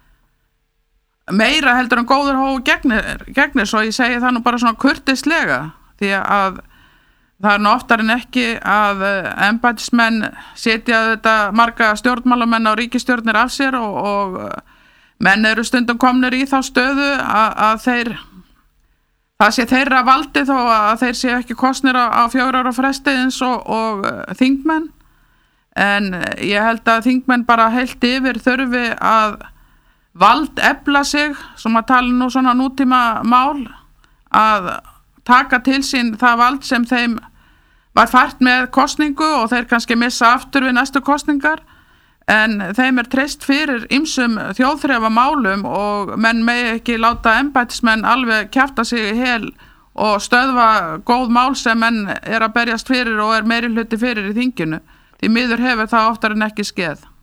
[SPEAKER 3] meira heldur en góður hóf gegnir, svo ég segi það nú bara svona kurteislega, því að það er nú oftar en ekki að embættismenn setja þetta marga stjórnmálamenn á ríkisstjórnir af sér og menn eru stundum komnir í þá stöðu að það sé þeirra valdi þó að þeir sé ekki kosnir á 4 ára fresti eins og þingmenn, en ég held að þingmenn bara heilt yfir þurfi að vald efla sig, sem að tala nú svona nútíma mál, að taka til sín það vald sem þeim var fært með kosningu og þeir kannski missa aftur við næstu kosningar, en þeim er treyst fyrir ýmsum þjóðþrefa málum og menn megi ekki láta embættismenn alveg kjafta sig í hel og stöðva góð mál sem menn er að berjast fyrir og er meiri hluti fyrir í þinginu. Því miður hefur það oftar en ekki skeð.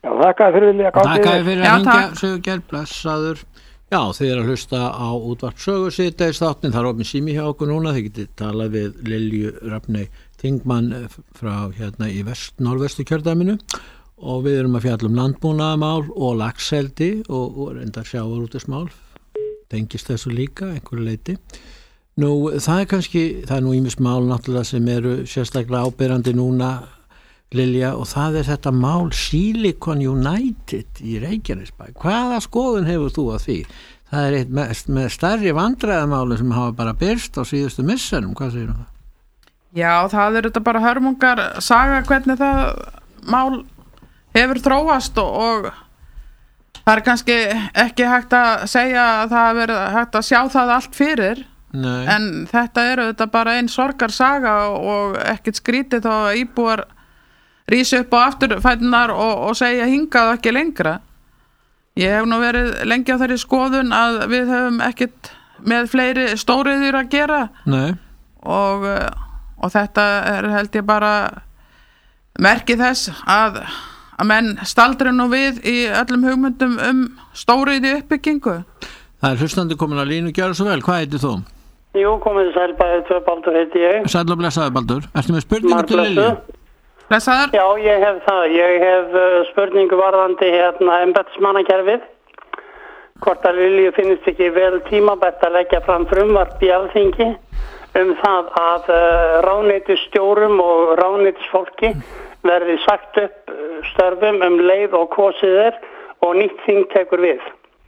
[SPEAKER 9] Já, þakkaði fyrir vilja.
[SPEAKER 2] Þakkaði fyrir að hringja,
[SPEAKER 3] takk.
[SPEAKER 2] Sigurgeir, blessaður. Já, þið að hlusta á útvarp sögu síðdegis þáttinn, það er opið sími hjá okkur núna, þið getið talað við Lilju Rafney Þingmann frá hérna í norðvestu kjördæminu og við erum að fjalla landbúnaðarmál og laxeldi og reyndar sjávarútvegsmál, tengist þessu líka einhverju leyti. Nú, það er nú ýmis mál náttúrulega sem eru sérstaklega áberandi núna, Lilja, og það er þetta mál Silicon United í Reykjanesbæ. Hvaða skoðun hefur þú að því? Það er eitt með stærri vandræðamáli sem hafa bara byrst á síðustu misserum. Hvað segir það?
[SPEAKER 3] Já, það er þetta bara hörmungar saga hvernig það mál hefur þróast og það er kannski ekki hægt að segja að það hafi verið hægt að sjá það allt fyrir.
[SPEAKER 2] Nei.
[SPEAKER 3] En þetta er þetta bara ein sorgarsaga og ekkert skrítið þá að íbúar rísi upp á afturfætunar og segja hingað ekki lengra. Ég hef nú verið lengi á þeirri skoðun að við höfum ekkert með fleiri stóriðjur að gera.
[SPEAKER 2] Nei.
[SPEAKER 3] Og þetta er held ég bara merki þess að menn staldri nú við í öllum hugmyndum stóriðju uppbyggingu.
[SPEAKER 2] Það er hlustandi komin að línu, gjör svo vel. Hvað heitir þú?
[SPEAKER 10] Jú, komið sæl bæði, Baldur heiti ég.
[SPEAKER 2] Sæl og blessaður, Baldur. Ertu með spurningu til Lilju?
[SPEAKER 3] Blessaður?
[SPEAKER 10] Já, ég hef það. Ég hef spurningu varðandi embættismannakerfið. Hvort að Lilju finnst ekki vel tímabært að leggja fram frumvarp í Alþingi það að ráðuneytisstjórum og ráðuneytisfólki verði sagt upp störfum leið og kosið og nýtt þing tekur við.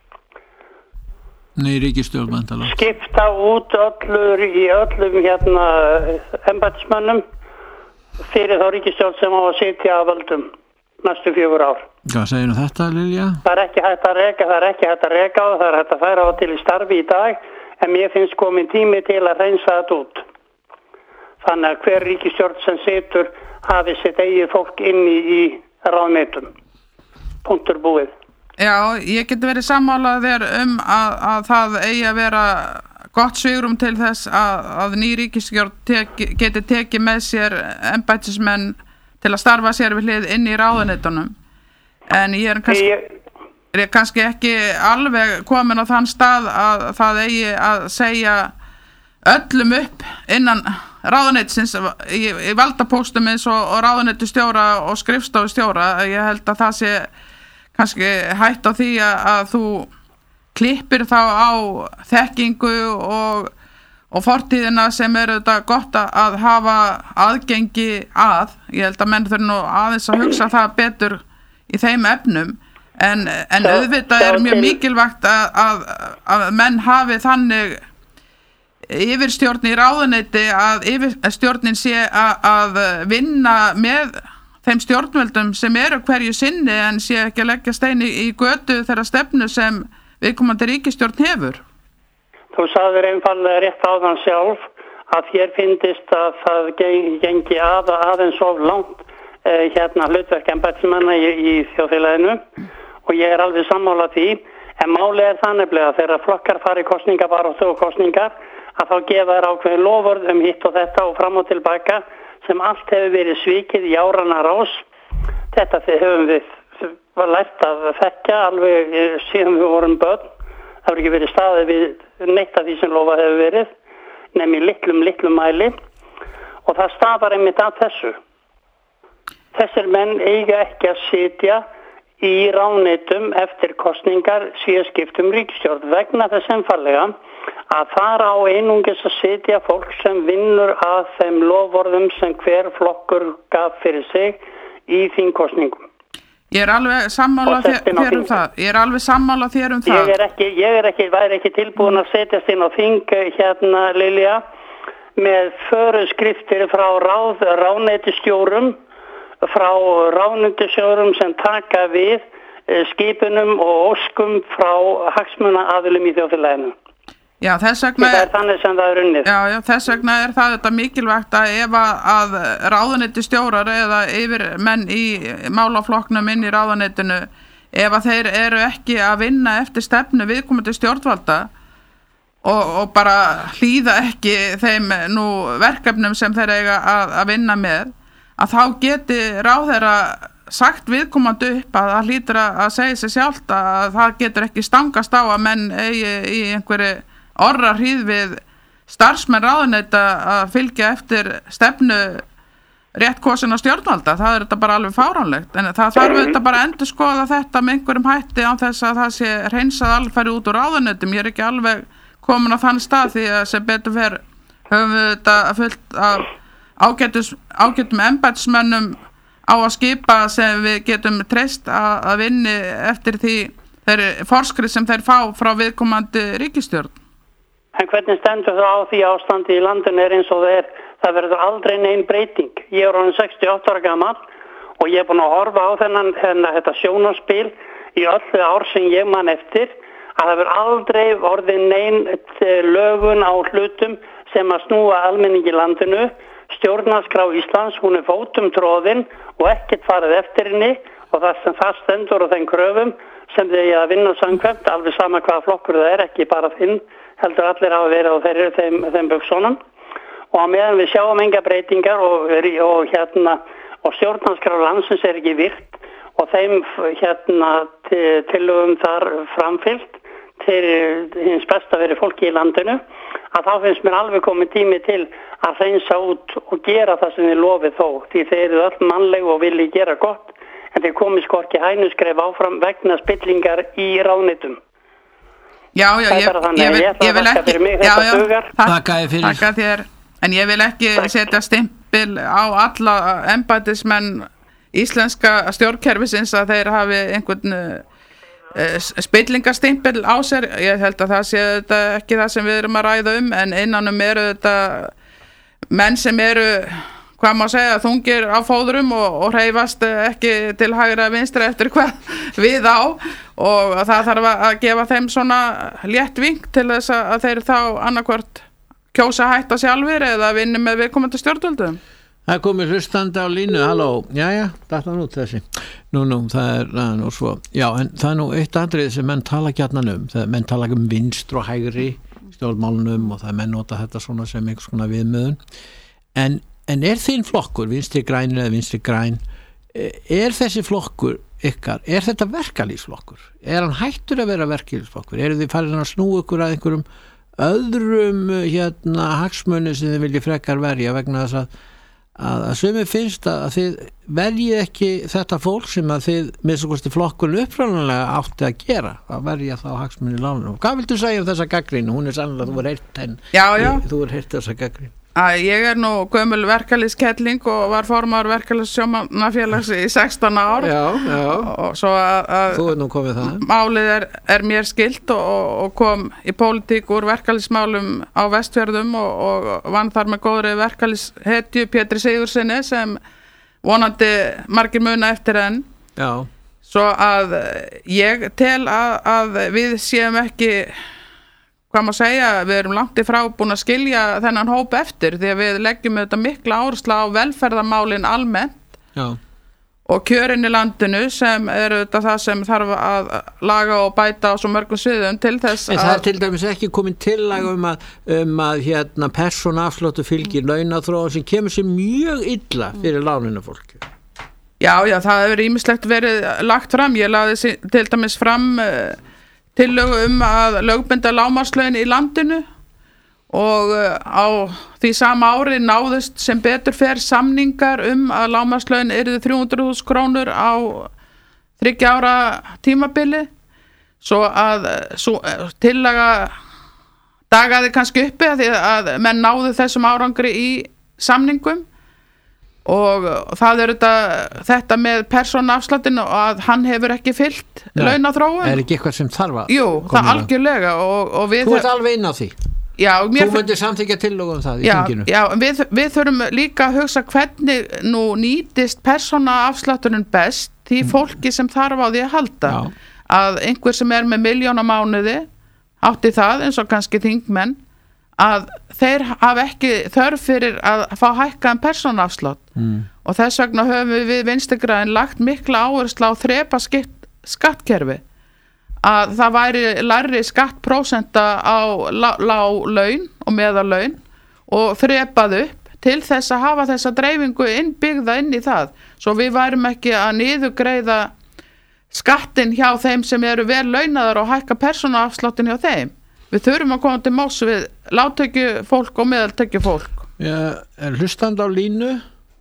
[SPEAKER 2] Nei, ríkisstjórn væntanlega.
[SPEAKER 10] Skipta út öllum embættismönnum fyrir þá ríkisstjórn sem á að sitja að völdum næstu 4 ár.
[SPEAKER 2] Hvað segir þetta, Lilja?
[SPEAKER 10] Það er ekki hægt að reka og það er hægt að færa á til í starfi í dag, en mér finnst komin tími til að reynsa þetta út. Þannig að hver ríkisstjórn sem situr hafi sitt eigið fólk inni í ráðuneytum. Punktur búið.
[SPEAKER 3] Já, ég geti verið sammálað þér að það eigi að vera gott svigrúm til þess að ný ríkisstjórn geti tekið með sér embættismenn til að starfa sér við hlið inn í ráðuneytunum. En ég er kannski ekki alveg komin á þann stað að það eigi að segja öllum upp innan ráðuneytisins í valdapóstum eins og ráðuneytisstjóra og skrifstofustjóra. Ég held að það sé kannski hætt á því að þú klippir þá á þekkingu og fortíðina sem þetta gott að hafa aðgengi að. Ég held að menn þurfa nú aðeins að hugsa það betur í þeim efnum en auðvitað er mjög mikilvægt að menn hafi þannig yfirstjórn í ráðuneyti að yfirstjórnin sé að vinna með þeim stjórnvöldum sem eru hverju sinni en sé ekki að leggja steini í götu þeirra stefnu sem viðkomandi ríkisstjórn hefur.
[SPEAKER 10] Þú sagðir einfallega rétt á þann sjálf að þér finnist að það gengi aðeins of langt hlutverk embættismanna í þjóðfélaginu og ég er alveg sammála því, en málið er þannig að þegar flokkar fari kosningabaráttu og kosningar að þá gefa þær ákveðin loforð hitt og þetta og fram og tilbaka sem allt hefur verið svikið í áranna rás. Þetta höfum við var lært að þekka alveg síðan við vorum börn. Það hefur ekki verið staðið við neitt af því sem lofað hefur verið, nefnir litlum mæli og það stafar einmitt af þessu. Þessir menn eiga ekki að sitja í ráðuneytum eftir kosningar skiptum ríkisstjórn vegna þess einfallega að þar á einungis að sitja fólk sem vinnur að þeim loforðum sem hver flokkur gaf fyrir sig í þingkosningum.
[SPEAKER 3] Ég er alveg sammála þér um það.
[SPEAKER 10] Ég væri ekki tilbúin að setjast inn á þing Lilja með föreskriftir frá ráðuneytisstjórum sem taka við skipunum og óskum frá hagsmunaaðilum í þjóðfélaginu.
[SPEAKER 3] Já, þess vegna
[SPEAKER 10] er þannig sem það er unnið.
[SPEAKER 3] Já, þess vegna er það þetta mikilvægt að ef að ráðuneytisstjórar eða yfirmenn í málaflokknum inn í ráðuneytinu, ef að þeir eru ekki að vinna eftir stefnu viðkomandi stjórnvalda og bara hlýða ekki þeim verkefnum sem þeir eiga að vinna með, að þá geti ráðherra sagt viðkomandi upp að það hlýtur að segja sig sjálft að það getur ekki stangast á að menn eigi í einhverju orrahríð við starfsmenn ráðuneyta að fylgja eftir stefnu rétt kosin á stjórnvalda. Það þetta bara alveg fáránlegt, en það þarf þetta bara að endurskoða þetta með einhverjum hætti án þess að það sé hreinsað alfæri út úr ráðuneytum. Ég ekki alveg komin á þann stað því að sem betur fer höfum við þetta fullt af ágætum embættismönnum á að skipa sem við getum treyst að vinni eftir því þeirri forskrift sem þeir fá frá viðkomandi ríkisstjórn.
[SPEAKER 10] En hvernig stendur það á því ástandi í landinu eins og það verður aldrei nein breyting. Ég orðinn 68 ára gamall og ég búin að horfa á þetta sjónarspil í öllu ár sem ég man eftir að það verður aldrei orðið nein lögun á hlutum sem að snúa almenningi í landinu. Stjórnarskrá Íslands, hún fótum tróðin og ekkert farið eftir henni og það sem það stendur og þeim kröfum sem þið að vinna samkvæmt, alveg sama hvaða flokkur það ekki bara þinn, heldur allir hafa verið á þeim buxunum og á meðan við sjáum enga breytingar og stjórnarskrá landsins ekki virt og þeim tillögum þar framfylgt til hins besta verið fólki í landinu að þá finnst mér alveg komið tími til að hreinsa út og gera það sem þið lofið þó því þeir eru öll mannleg og vilji gera gott en þeir komið skorki hænuskref áfram vegna spillingar í ráðuneytum.
[SPEAKER 3] Já, ég vil ekki
[SPEAKER 2] Þakka
[SPEAKER 3] þér en ég vil ekki setja stimpil á alla embættismenn íslenska stjórnkerfisins að þeir hafi einhvern spillingarstimpil á sér. Ég held að það sé þetta ekki það sem við erum að ræða en innanum eru þetta menn sem eru hvað má segja þungir á fóðrum og hreyfast ekki til hægra vinstri eftir hvað við á og það þarf að gefa þeim svona létt vink til þess að þeir þá annarkvort kjósa hætta sjálfur eða vinni með viðkomandi stjórnvöldum.
[SPEAKER 2] Það komið hlustandi á línu, halló, jæja, þetta nú þessi. Nú, það er nú svo. Já, en það er nú eitt atriði sem menn tala gjarnan þegar menn tala vinstri og hægri stjórnmálunum og það menn nota þetta svona sem einhvers konar viðmiðun. En er þinn flokkur, vinstri grænir eða vinstri græn, er þessi flokkur ykkar, er þetta verkalýðsflokkur? Er hann hættur að vera verkalýðsflokkur? Eru þið farin að snúa ykkur að einhverjum öðrum hagsmunni sem þið viljið frekar verja vegna þess að sumi finnst að þið veljið ekki þetta fólk sem að þið minnstakosti flokkurinn uppræðanlega átti að gera að verja þá hagsmunni í lánum. Hvað viltu segja þessa gagnrýni? Hún sannlega, þú er heyrt þessa gagnrýni.
[SPEAKER 3] Ég er nú gömul verkalýðskettling og var formaður verkalýðssjómannafélags í 16 ár.
[SPEAKER 2] Já.
[SPEAKER 3] Og svo að
[SPEAKER 2] þú nú komið það.
[SPEAKER 3] Málið er mér skylt og kom í pólitík úr verkalýðsmálum á Vestfjörðum og vann þar með góðri verkalýðshetju Pétri Sigurðssyni sem vonandi margir muna eftir enn.
[SPEAKER 2] Já.
[SPEAKER 3] Svo að ég tel að við séum ekki hvað má segja, við erum langt í frá búin að skilja þennan hóp eftir því að við leggjum þetta mikla áherslu á velferðarmálin almennt.
[SPEAKER 2] Já.
[SPEAKER 3] Og kjörin í landinu sem eru þetta það sem þarf að laga og bæta á svo mörgum sviðum til þess
[SPEAKER 2] en það er til dæmis ekki komin tillaga um að persónuafsláttur fylgir launaþróun sem kemur sér mjög illa fyrir lánunafólki.
[SPEAKER 3] Já, það hefur ýmislegt verið lagt fram. Ég lagði til dæmis fram tillögu að lögbinda lágmarkslaun í landinu og á því sama ári náðust sem betur fer samningar að lágmarkslaun yrðu 300.000 krónur á 3 ára tímabili svo að tillaga dagaði kannski uppi því að menn náðu þessum árangri í samningum og það er þetta með persónuafsláttinn og að hann hefur ekki fylgt launaþróun.
[SPEAKER 2] Er ekki eitthvað sem þarf að
[SPEAKER 3] Jú, það algjörlega og við
[SPEAKER 2] Þú ert alveg inn á því.
[SPEAKER 3] Já,
[SPEAKER 2] þú myndir samþykkja tillögu það í þinginu.
[SPEAKER 3] Já, við þurfum líka að hugsa hvernig nú nýtist persónuafslátturinn best því fólki sem þarf á því að halda. Já. Að einhver sem er með 1 milljón á mánuði átti það eins og kannski þingmenn að þeir hafa ekki þörf fyrir að fá hækkaðan persónuafslátt og þess vegna höfum við Vinstri-græn lagt mikla áherslu á þrepa skattkerfi að það væri lægri skattprósenta á lág laun og meðallaun og þrepað upp til þess að hafa þessa dreifingu innbyggða inn í það, svo við værum ekki að niðurgreiða skattin hjá þeim sem eru vel launaðar og hækka persónuafsláttin hjá þeim. Við þurfum að koma til móts við lágtekjufólk og meðaltekjufólk.
[SPEAKER 2] Já, er hlustandi á línu?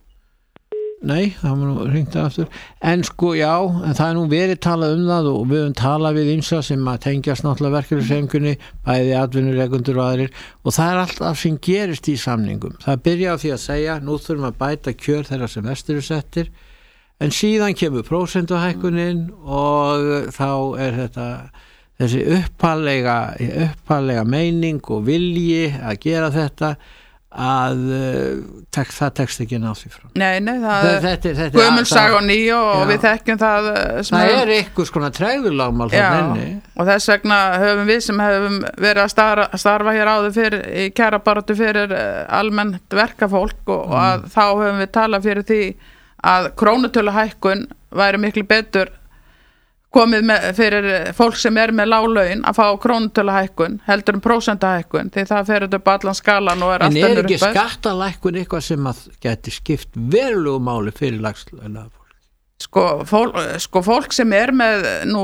[SPEAKER 2] Nei, það var nú hringt aftur. En sko, já, en það er nú verið talað það og við höfum talað við ýmsa sem að tengjast náttúrulega verkefnishreyfingunni, bæði atvinnurekendur og aðrir, og það er alltaf sem gerist í samningum. Það byrja á því að segja, nú þurfum að bæta kjör þeirra sem verst eru settir, en síðan kemur prósentuhækkunin og þá er þetta þessi upphaflega meining og vilji að gera þetta að það tekst ekki náð því frá.
[SPEAKER 3] Nei, það er gömulsaga og ný og við þekkjum það
[SPEAKER 2] það er einhvers konar tregðulagmál þarna inni.
[SPEAKER 3] Og þess vegna höfum við sem höfum verið að starfa hér áður fyrir í kjarabaráttu fyrir almennt verkafólk og að þá höfum við talað fyrir því að krónutöluhækkun væri miklu betur komið fyrir fólk sem er með lág laun að fá krónutöluhækkun heldur prósentuhækkun því það fer upp allan skalan og
[SPEAKER 2] en er ekki skattalækkun eitthvað sem að geti skipt verulegu máli fyrir lægstlaunað
[SPEAKER 3] fólk? Fólk sem er með nú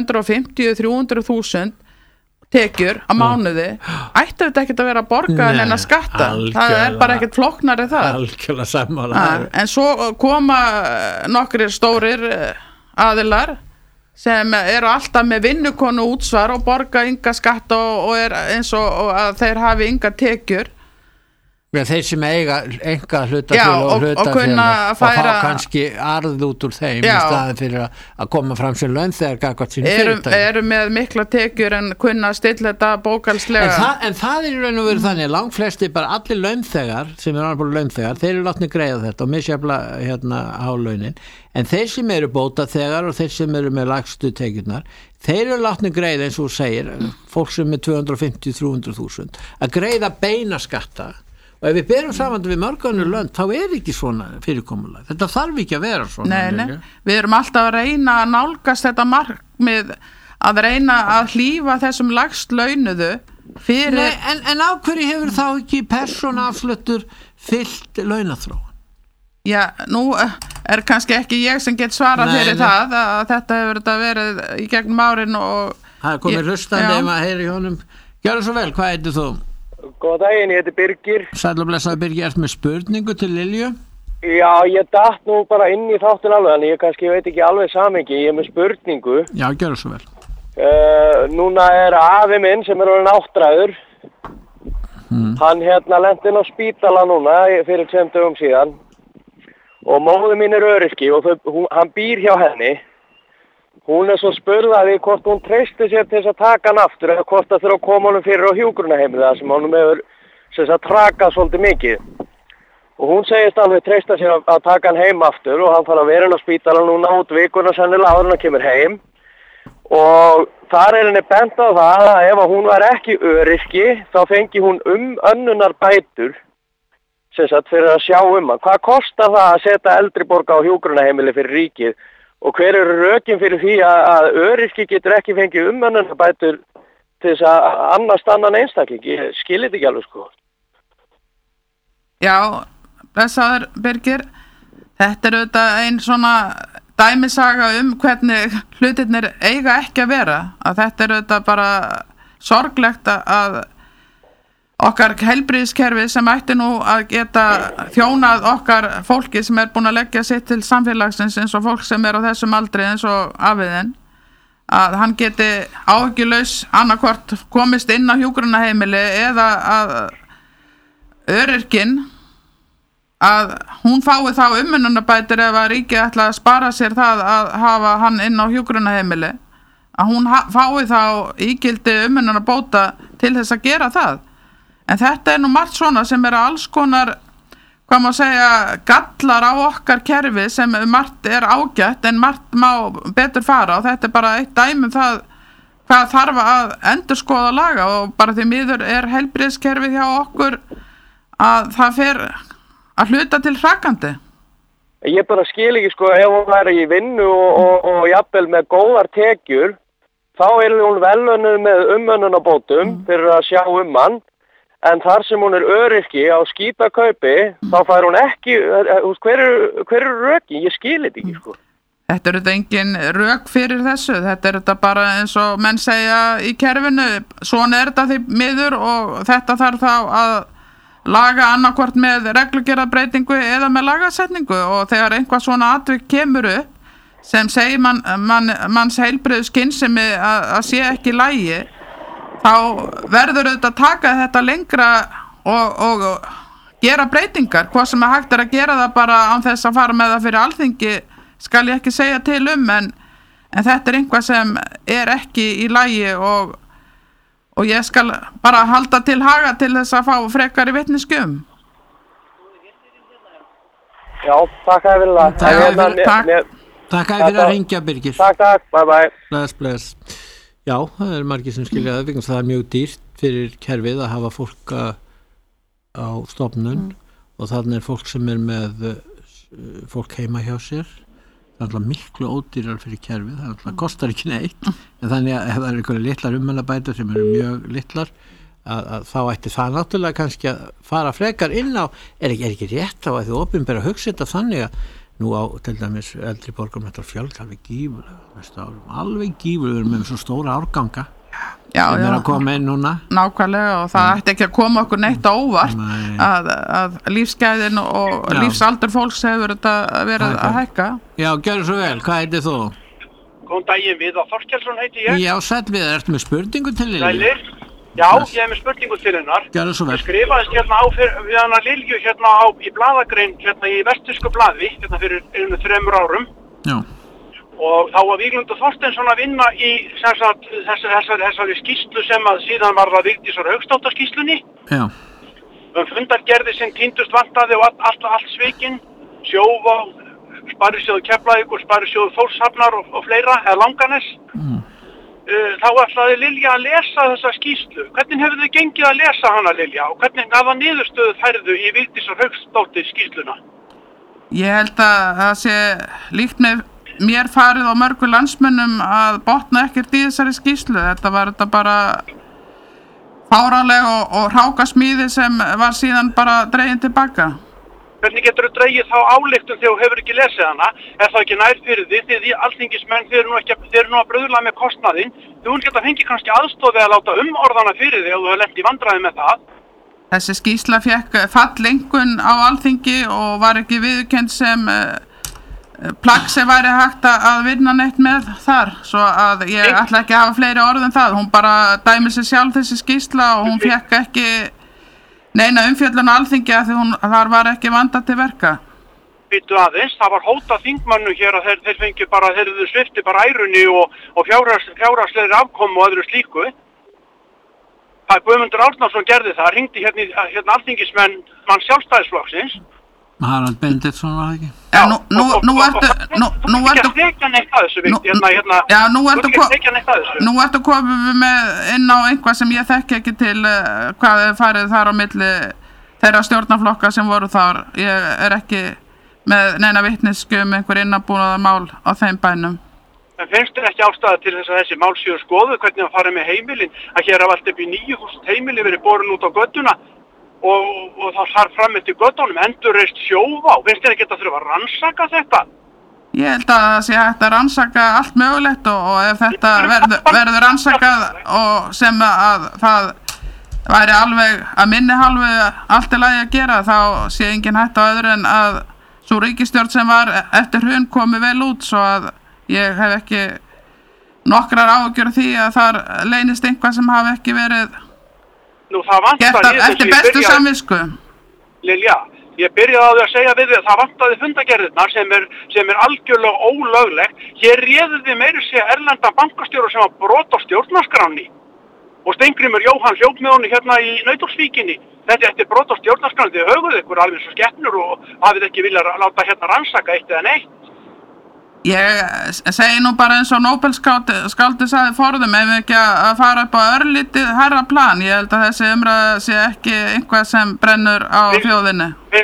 [SPEAKER 3] 250-300.000 tekjur á mánuði ætti þetta ekkert að vera að borga en að skatta það er bara ekkert flóknari það
[SPEAKER 2] algjörlega sammála
[SPEAKER 3] en svo koma nokkrir stórir aðilar sem eru alltaf með vinnukonu útsvar og borga ynga skatt og er eins og að þeir hafi ynga tekjur.
[SPEAKER 2] Já, þeir sem eiga enga hlutafélag og hlutafélag og fá kannski arð út úr þeim í staðin fyrir að koma fram sem launþegar gagnvart sínu fyrirtæki.
[SPEAKER 3] Eru með mikla tekjur en kunna stilla þetta bókhaldslega.
[SPEAKER 2] En það er í raun og veru þannig, langflesti bara allir launþegar sem eru annars launþegar, þeir eru látni greiða þetta og misjafla hálaunin, en þeir sem eru bótaþegar og þeir sem eru með lægstu tekjurnar, þeir eru látni greiða eins og segir, fólk sem er 250-300.000, að greiða beina skatta. Og ef við berum saman við mörgunur lönd þá er ekki svona fyrirkomulag þetta þarf ekki að vera svona
[SPEAKER 3] Nei, við erum alltaf að reyna að nálgast þetta markmið að reyna að hlífa þessum lægst launuðu fyrir
[SPEAKER 2] en á hverju hefur þá ekki persónuafsláttur fyllt launaþróun?
[SPEAKER 3] Já, nú er kannski ekki ég sem get svarað fyrir það að þetta hefur þetta verið í gegnum árin og
[SPEAKER 2] það er komið hlustandi ef maður heyri í honum. Gjörðu svo vel, hvað heitir þú?
[SPEAKER 11] Góða daginn, ég heiti Birgir.
[SPEAKER 2] Sæll og blessaður Birgir, ert með spurningu til Lilju?
[SPEAKER 11] Já, ég datt nú bara inn í þáttin alveg, en ég veit ekki alveg samengi, ég er með spurningu.
[SPEAKER 2] Já, gjörðu svo vel.
[SPEAKER 11] Núna er afi minn sem er orðinn áttræður. Hann lenti inn á spítala núna fyrir 2 dögum síðan og móðir mín er öryrki og hann býr hjá henni. Hún er svo spurðaði hvort hún treysti sér til þess að taka hann aftur eða hvort það þurfa að koma honum fyrir á hjúkrunarheimili þar sem honum hefur trakað svolítið mikið. Og hún segist alveg treysta sér að taka hann heim aftur og hann fara að vera inn á spítala núna út vikuna sennilega áður en hann kemur heim. Og þar er henni bent á það að ef hún var ekki öryrki þá fengi hún önnunarbætur fyrir að sjá hann. Hvað kostar það að setja eldri borga á hjúkrunarheimili fyrir ríkið? Og hver eru rökin fyrir því að öryrki getur ekki fengið umönnunarbætur til þess að annast annan einstakling? Ég skil þetta ekki alveg sko.
[SPEAKER 3] Já, blessaður Birgir. Þetta er auðvitað ein svona dæmisaga hvernig hlutirnir eiga ekki að vera. Að þetta er auðvitað bara sorglegt að okkar heilbrigðiskerfi sem ætti nú að geta þjónað okkar fólki sem er búin að leggja sitt til samfélagsins eins og fólk sem er á þessum aldri eins og afiðinn að hann geti áhyggjulaus annarkvort komist inn á hjúkrunarheimili eða að öryrkinn að hún fái þá umönnunarbætur ef að ríkið ætla að spara sér það að hafa hann inn á hjúkrunarheimili að hún fái þá ígildi umönnunarbóta til þess að gera það. En þetta er nú margt svona sem er alls konar, hvað má segja, gallar á okkar kerfi sem margt er ágætt en margt má betur fara og þetta er bara eitt dæmi það hvað þarf að endurskoða laga og bara því miður er heilbrigðiskerfið hjá okkur að það fer að hluta til hrakandi.
[SPEAKER 11] Ég bara skil ekki sko ef hún væri í vinnu og jafnvel með góðar tekjur þá er hún velunum með umönnunarbótum fyrir að sjá hann. en þar sem hún öryrki á skítakaupi, þá fær hún ekki, hver eru rökin? Ég skil þetta ekki, sko.
[SPEAKER 3] Þetta eru engin rök fyrir þessu, þetta þetta bara eins og menn segja í kerfinu, svona þetta því miður og þetta þarf þá að laga annarkvort með reglugerðarbreytingu eða með lagasetningu og þegar einhvað svona atvik kemur upp sem segir manns heilbrigðu skynsemi að sé ekki í lagi, þá verður auðvitað að taka þetta lengra og gera breytingar, hvað sem hægt að gera það bara án þess að fara með það fyrir Alþingi skal ég ekki segja til en þetta einhvað sem ekki í lagi og ég skal bara halda til haga til þess að fá frekari vitneskju.
[SPEAKER 11] Já, takk fyrir það.
[SPEAKER 2] Takk fyrir að hringja, Birgir.
[SPEAKER 11] Takk, bye.
[SPEAKER 2] Bless. Já, það margir sem skilja það, vegna það mjög dýrt fyrir kerfið að hafa fólk á stofnun og þannig fólk sem með fólk heima hjá sér. Það er alltaf miklu ódýrar fyrir kerfið, það alltaf kostar ekki neitt, en þannig að ef það eru einhverja litlar ummælabætur sem eru mjög litlar, að þá ætti það náttúrulega kannski að fara frekar inn á, er ekki rétt á að þið opinbera hugsa þetta þannig að nú á til dæmis eldri borgum þetta fjölg alveg gífurlega, alveg gífurlega, við erum með svo stóra árganga sem að koma inn núna. Nákvæmlega
[SPEAKER 3] og það ætti ekki að koma okkur neitt á óvart að lífsgæðin og lífsaldur fólks hefur þetta verið að hækka.
[SPEAKER 2] Já, gjörðu svo vel, hvað heitir þú?
[SPEAKER 12] Góðan daginn, Viðar Þorkelsson heiti ég.
[SPEAKER 2] Já, sæll Viðar, ertu með spurningu til Lilju?
[SPEAKER 12] Sælir, já, ég er með spurningu til hennar.
[SPEAKER 2] Gjörðu svo vel.
[SPEAKER 12] Ég skrifaðist hérna á við hana Lilju hérna í blaðagrein hérna í Vestísku blaði hérna fyrir 3 árum.
[SPEAKER 2] Já.
[SPEAKER 12] Og þá var Víglundur Þorsteinsson að vinna í þessari skýrslu sem að síðan var það Vigdísar Hauksdóttur skýrslunni.
[SPEAKER 2] Já.
[SPEAKER 12] Fundargerði sem týndust vantaði og allt svikin, Sjóvá, Sparisjóður Keflavíkur, Sparisjóður Þórshafnar og fleira, eða Langanes. Þá ætlaði Lilja að lesa þessa skýrslu. Hvernig hefur þið gengið að lesa hana, Lilja? Og hvernig hvaða niðurstöðu færðu í Vigdísar Hauksdóttur skýrsluna?
[SPEAKER 3] Ég held að það sé líkt með mér farið á mörgu landsmönnum að botna ekkert í þessari skýrslu. Þetta var bara fáranleg og hrákasmíði sem var síðan bara dregin tilbaka.
[SPEAKER 12] Hvernig getur þú dregið þá ályktun þegar þú hefur ekki lesið hana? Er það ekki nær fyrir þið alþingismenn, þið eru nú að bröðla með kostnaðinn. Þú geta fengið kannski aðstoð að láta orðana fyrir þig og þú hefur lent í vandræði með það.
[SPEAKER 3] Þessi skýrsla fékk fallengun á Alþingi og var ekki viðurkennd sem plagg sem væri hægt að vinna neitt með þar, svo að ég ætla ekki að hafa fleiri orð en það. Hún bara dæmir sig sjálf þessi skýrsla og hún fékk ekki neina umfjöllun á Alþingi að þar var ekki vandað til verka.
[SPEAKER 12] Býttu aðeins, það var hótað þingmönnum hér að þeir fengi bara, þeir eru svipti bara ærunni og fjárhagslegri afkomu og öðru slíku. Það Guðmundur Árnason gerði það, hringdi hérna alþingismenn mann Sjálfstæðisflokksins.
[SPEAKER 2] Harald Benediktsson var það ekki?
[SPEAKER 3] Já, nú ertu komið með inn á einhvað sem ég þekki ekki til hvað er farið þar á milli þeirra stjórnarflokka sem voru þar. Ég er ekki með neina vitneskju einhver innabúnaða mál á þeim bænum.
[SPEAKER 12] En finnst þér ekki ástæða til þess að þessi mál séu skoðuð hvernig það farið með heimilin, að hér hafa allt upp í 9.000 heimili verið borin út á göttuna og það þarf fram eftir göttunum, endurreist Sjóvá, finnst þér ekki að þurfa að rannsaka þetta?
[SPEAKER 3] Ég held að það sé hægt að rannsaka allt mögulegt og ef þetta verður rannsakað og sem að það væri alveg að minni hálfu allt í lagi að gera, þá sé engin hægt á öðru en að sú ríkisstjórn sem var eftir hrun komi vel út, svo að ég hef ekki nokkrar áhyggjur því að þar leynist einhvað sem hafi ekki verið gert eftir bestu samvisku.
[SPEAKER 12] Lilja, ég byrjaði á því að segja við þig að það vantaði fundagerðirnar sem er algjörlega ólöglegt. Hér réðu þið meiri segja erlendan bankastjóra sem var brot á stjórnarskránni og Steingrímur Jóhann hljóp með honum hérna í Nauthólsvíkinni. Þetta er brot á stjórnarskránni, þið höguðu ykkur alveg svo skepnur og hafið ekki viljað láta hérna rannsaka eitt eða neitt.
[SPEAKER 3] Ég segi nú bara eins og Nóbelskáldi sagði forðum, ef ekki að fara upp á örlítið herra plan. Ég held að þessi umræða sé ekki einhvað sem brennur á þjóðinni.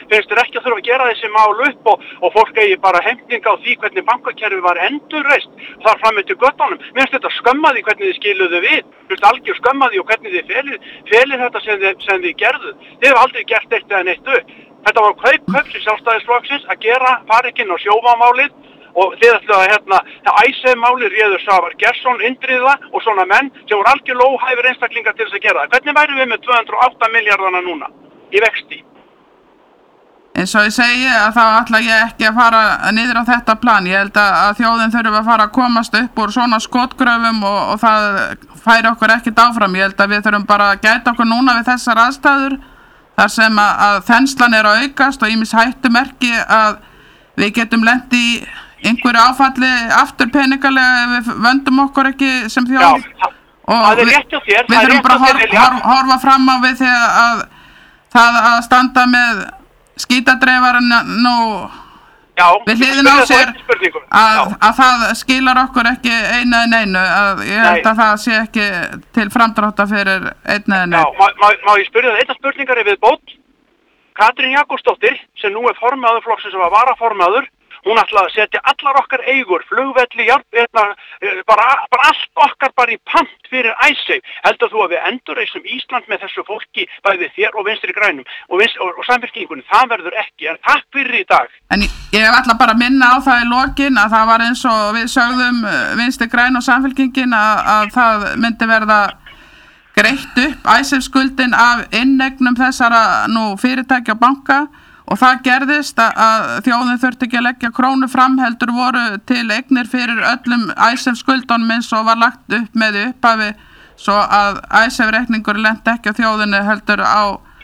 [SPEAKER 12] Finnst þér ekki að þurfa að gera þessi mál upp og fólk eigi bara heimtinga á því hvernig bankakerfi var endurreist þar fram eftir göttunum. Mér finnst þetta skömmaði hvernig þið skiluðu við. Mér finnst algjör skömmaði og hvernig þið felið þetta sem þið gerðuð. Þið hefur aldrei gert eitt eða neitt upp. Þetta var kaupsins Sjálfstæðisflokksins að gera farikinn og sjóvamálið og þið ætlaðu að Icesave-málið réður Svavar Gestsson, Indriða og svona menn sem voru algjörlega óhæfir einstaklingar til þess að gera það. Hvernig værum við með 208 miljardana núna í vexti?
[SPEAKER 3] Eins og ég segi að þá ætla ég ekki að fara niður á þetta plan. Ég held að þjóðin þurfi að fara að komast upp úr svona skotgröfum og það færi okkur ekkert áfram. Ég held að við þurfum bara að gæta okkur núna við þessar aðstæður þar sem að þenslan er að aukast og ýmis hættumerki að við getum lent í einhverju áfalli aftur peningalega ef við vöndum okkur ekki sem þjóð. Og við þurfum bara að horfa fram á við þegar að það að standa með skítadreifarinn nú við hliðin á sér að það skilar okkur ekki einu en einu. Ég held að það sé ekki til framdrátta fyrir einu en einu.
[SPEAKER 12] Má ég spyrja það einna spurningar við bót? Katrín Jakobsdóttir sem nú er formaður flokksins sem var varaformaður, hún ætlaði að setja allar okkar eigur, flugvelli, bara allt okkar bara í pant fyrir Icesave. Heldur þú að við endurreisum Ísland með þessu fólki, bæði þér og Vinstri grænum og Samfylkingunni? Það verður ekki, en takk fyrir í dag. En
[SPEAKER 3] ég ætla bara að minna á það í lokin að það var eins og við sögðum Vinstri græn og Samfylkingin að það myndi verða greitt upp Icesave skuldin af innegnum þessara fyrirtækja og banka. Og það gerðist að þjóðin þurfti ekki að leggja krónu fram, heldur voru til eignir fyrir öllum Icesave skuldunum eins og var lagt upp með upphafi svo að Icesave reikningur lenti ekki á þjóðinni heldur á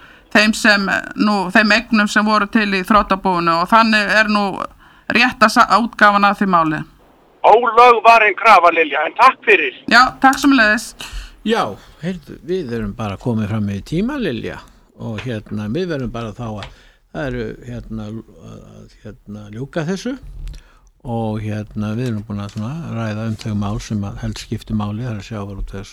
[SPEAKER 3] þeim eignum sem voru til í þrotabúinu og þannig er nú rétta útgáfan af því máli.
[SPEAKER 12] Ólögvarin krafa, Lilja, en takk fyrir.
[SPEAKER 3] Já, takk sömuleiðis.
[SPEAKER 2] Já, við erum bara komið fram með tíma, Lilja, og við verðum bara þá að það eru ljúka þessu og við erum búin að ræða þau mál sem helst skipti máli, það er sjávarútvegs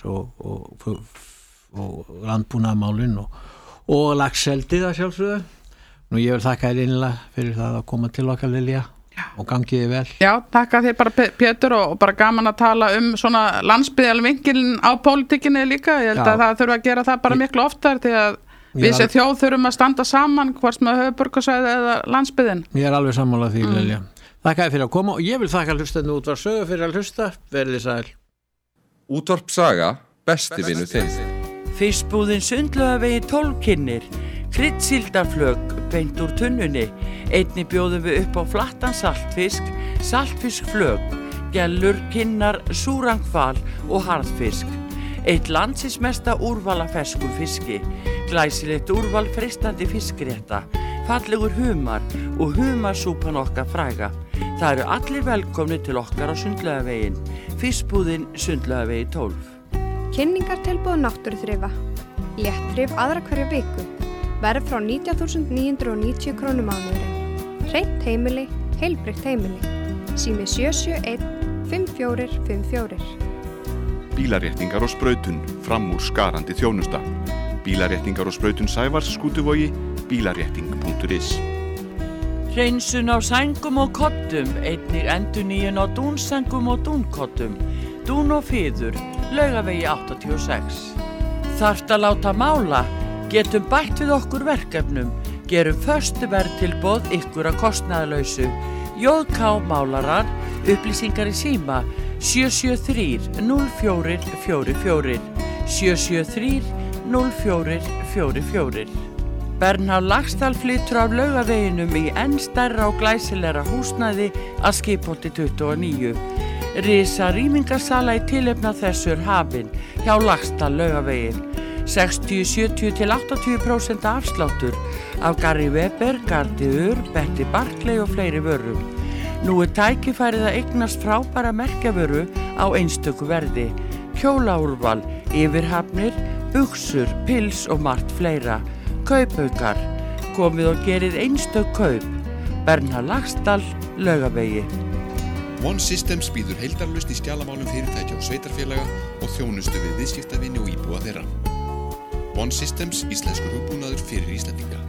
[SPEAKER 2] og landbúnaðarmálin og laxeldið að sjálfsögðu. Nú ég vil þakka þér innilega fyrir það að koma til okkar, Lilja, og gangi þið vel. Já, takka þér bara Pétur og bara gaman að tala svona landsbyggðarvinkilinn á pólitíkinni líka. Ég held að það þurfa að gera það bara miklu oftar því að við sem þjóð þurfum að standa saman hvort með höfuðborgarsvæði eða landsbyggðin. Ég er alveg sammála því, Lilja. Þakka þér fyrir að koma og ég vil þakka hlustandi Útvarp Sögu fyrir að hlusta. Verið sæl.
[SPEAKER 4] Útvarp Saga, besti vinur þinn.
[SPEAKER 5] Fiskbúðin Sundlaugavegi 12 kynnir, kryddsíldarflök beint úr tunnunni. Einnig bjóðum við upp á flattan saltfisk, saltfiskflök, gellur, kinnar, súrangfal og harðfisk. Eitt landsins mesta úrval af ferskum fiski, glæsilegt úrval freistandi fiskrétta, fallegur humar og humarsúpan okkar fræga. Það eru allir velkomni til okkar á Sundlaugaveginn, fiskbúðin Sundlaugavegi 12.
[SPEAKER 13] Kynningartilboð náttúruþrifa. Léttrif aðra hverja viku. Verð frá 19.990 krónum mánuðurinn. Hreint heimili, heilbrigt heimili. Sími 771 5454.
[SPEAKER 6] Bílaréttingar og sprautun, fram úr skarandi þjónusta. Bílaréttingar og sprautun Sævars Skútuvogi, bílarétting.is.
[SPEAKER 5] Hreinsun á sængum og kottum, einnig endurnýjun á dúnsængum og dúnkottum. Dún og fiður, Laugavegi 86. Þarft að láta mála, getum bætt við okkur verkefnum, gerum föstu verðtilboð ykkur að kostnaðarlausu. JK Málarar, upplýsingar í síma 773-0444 773-0444. Bernhard Laxdal flytur á Laugaveginum í enn stærra og glæsilegra húsnæði að Skipholti 29. Risa rýmingarsala í tilefni þessu hafin hjá Laxdal Laugavegin. 60-70-80% afsláttur af Gary Weber, Gardiur, Betty Barclay og fleiri vörum. Nú er tækifærið að eignast frábæra merkjavöru á einstöku verði. Kjólaúrval, yfirhafnir, buxur, pils og margt fleira. Kaupaukar, komið og gerið einstök kaup. Bernhard Laxdal, Laugavegi.
[SPEAKER 14] One Systems býður heildarlausn í skjalamálum fyrirtækja og sveitarfélaga og þjónustu við viðskiptavini og íbúa þeirra. One Systems, íslenskur hugbúnaður fyrir Íslendinga.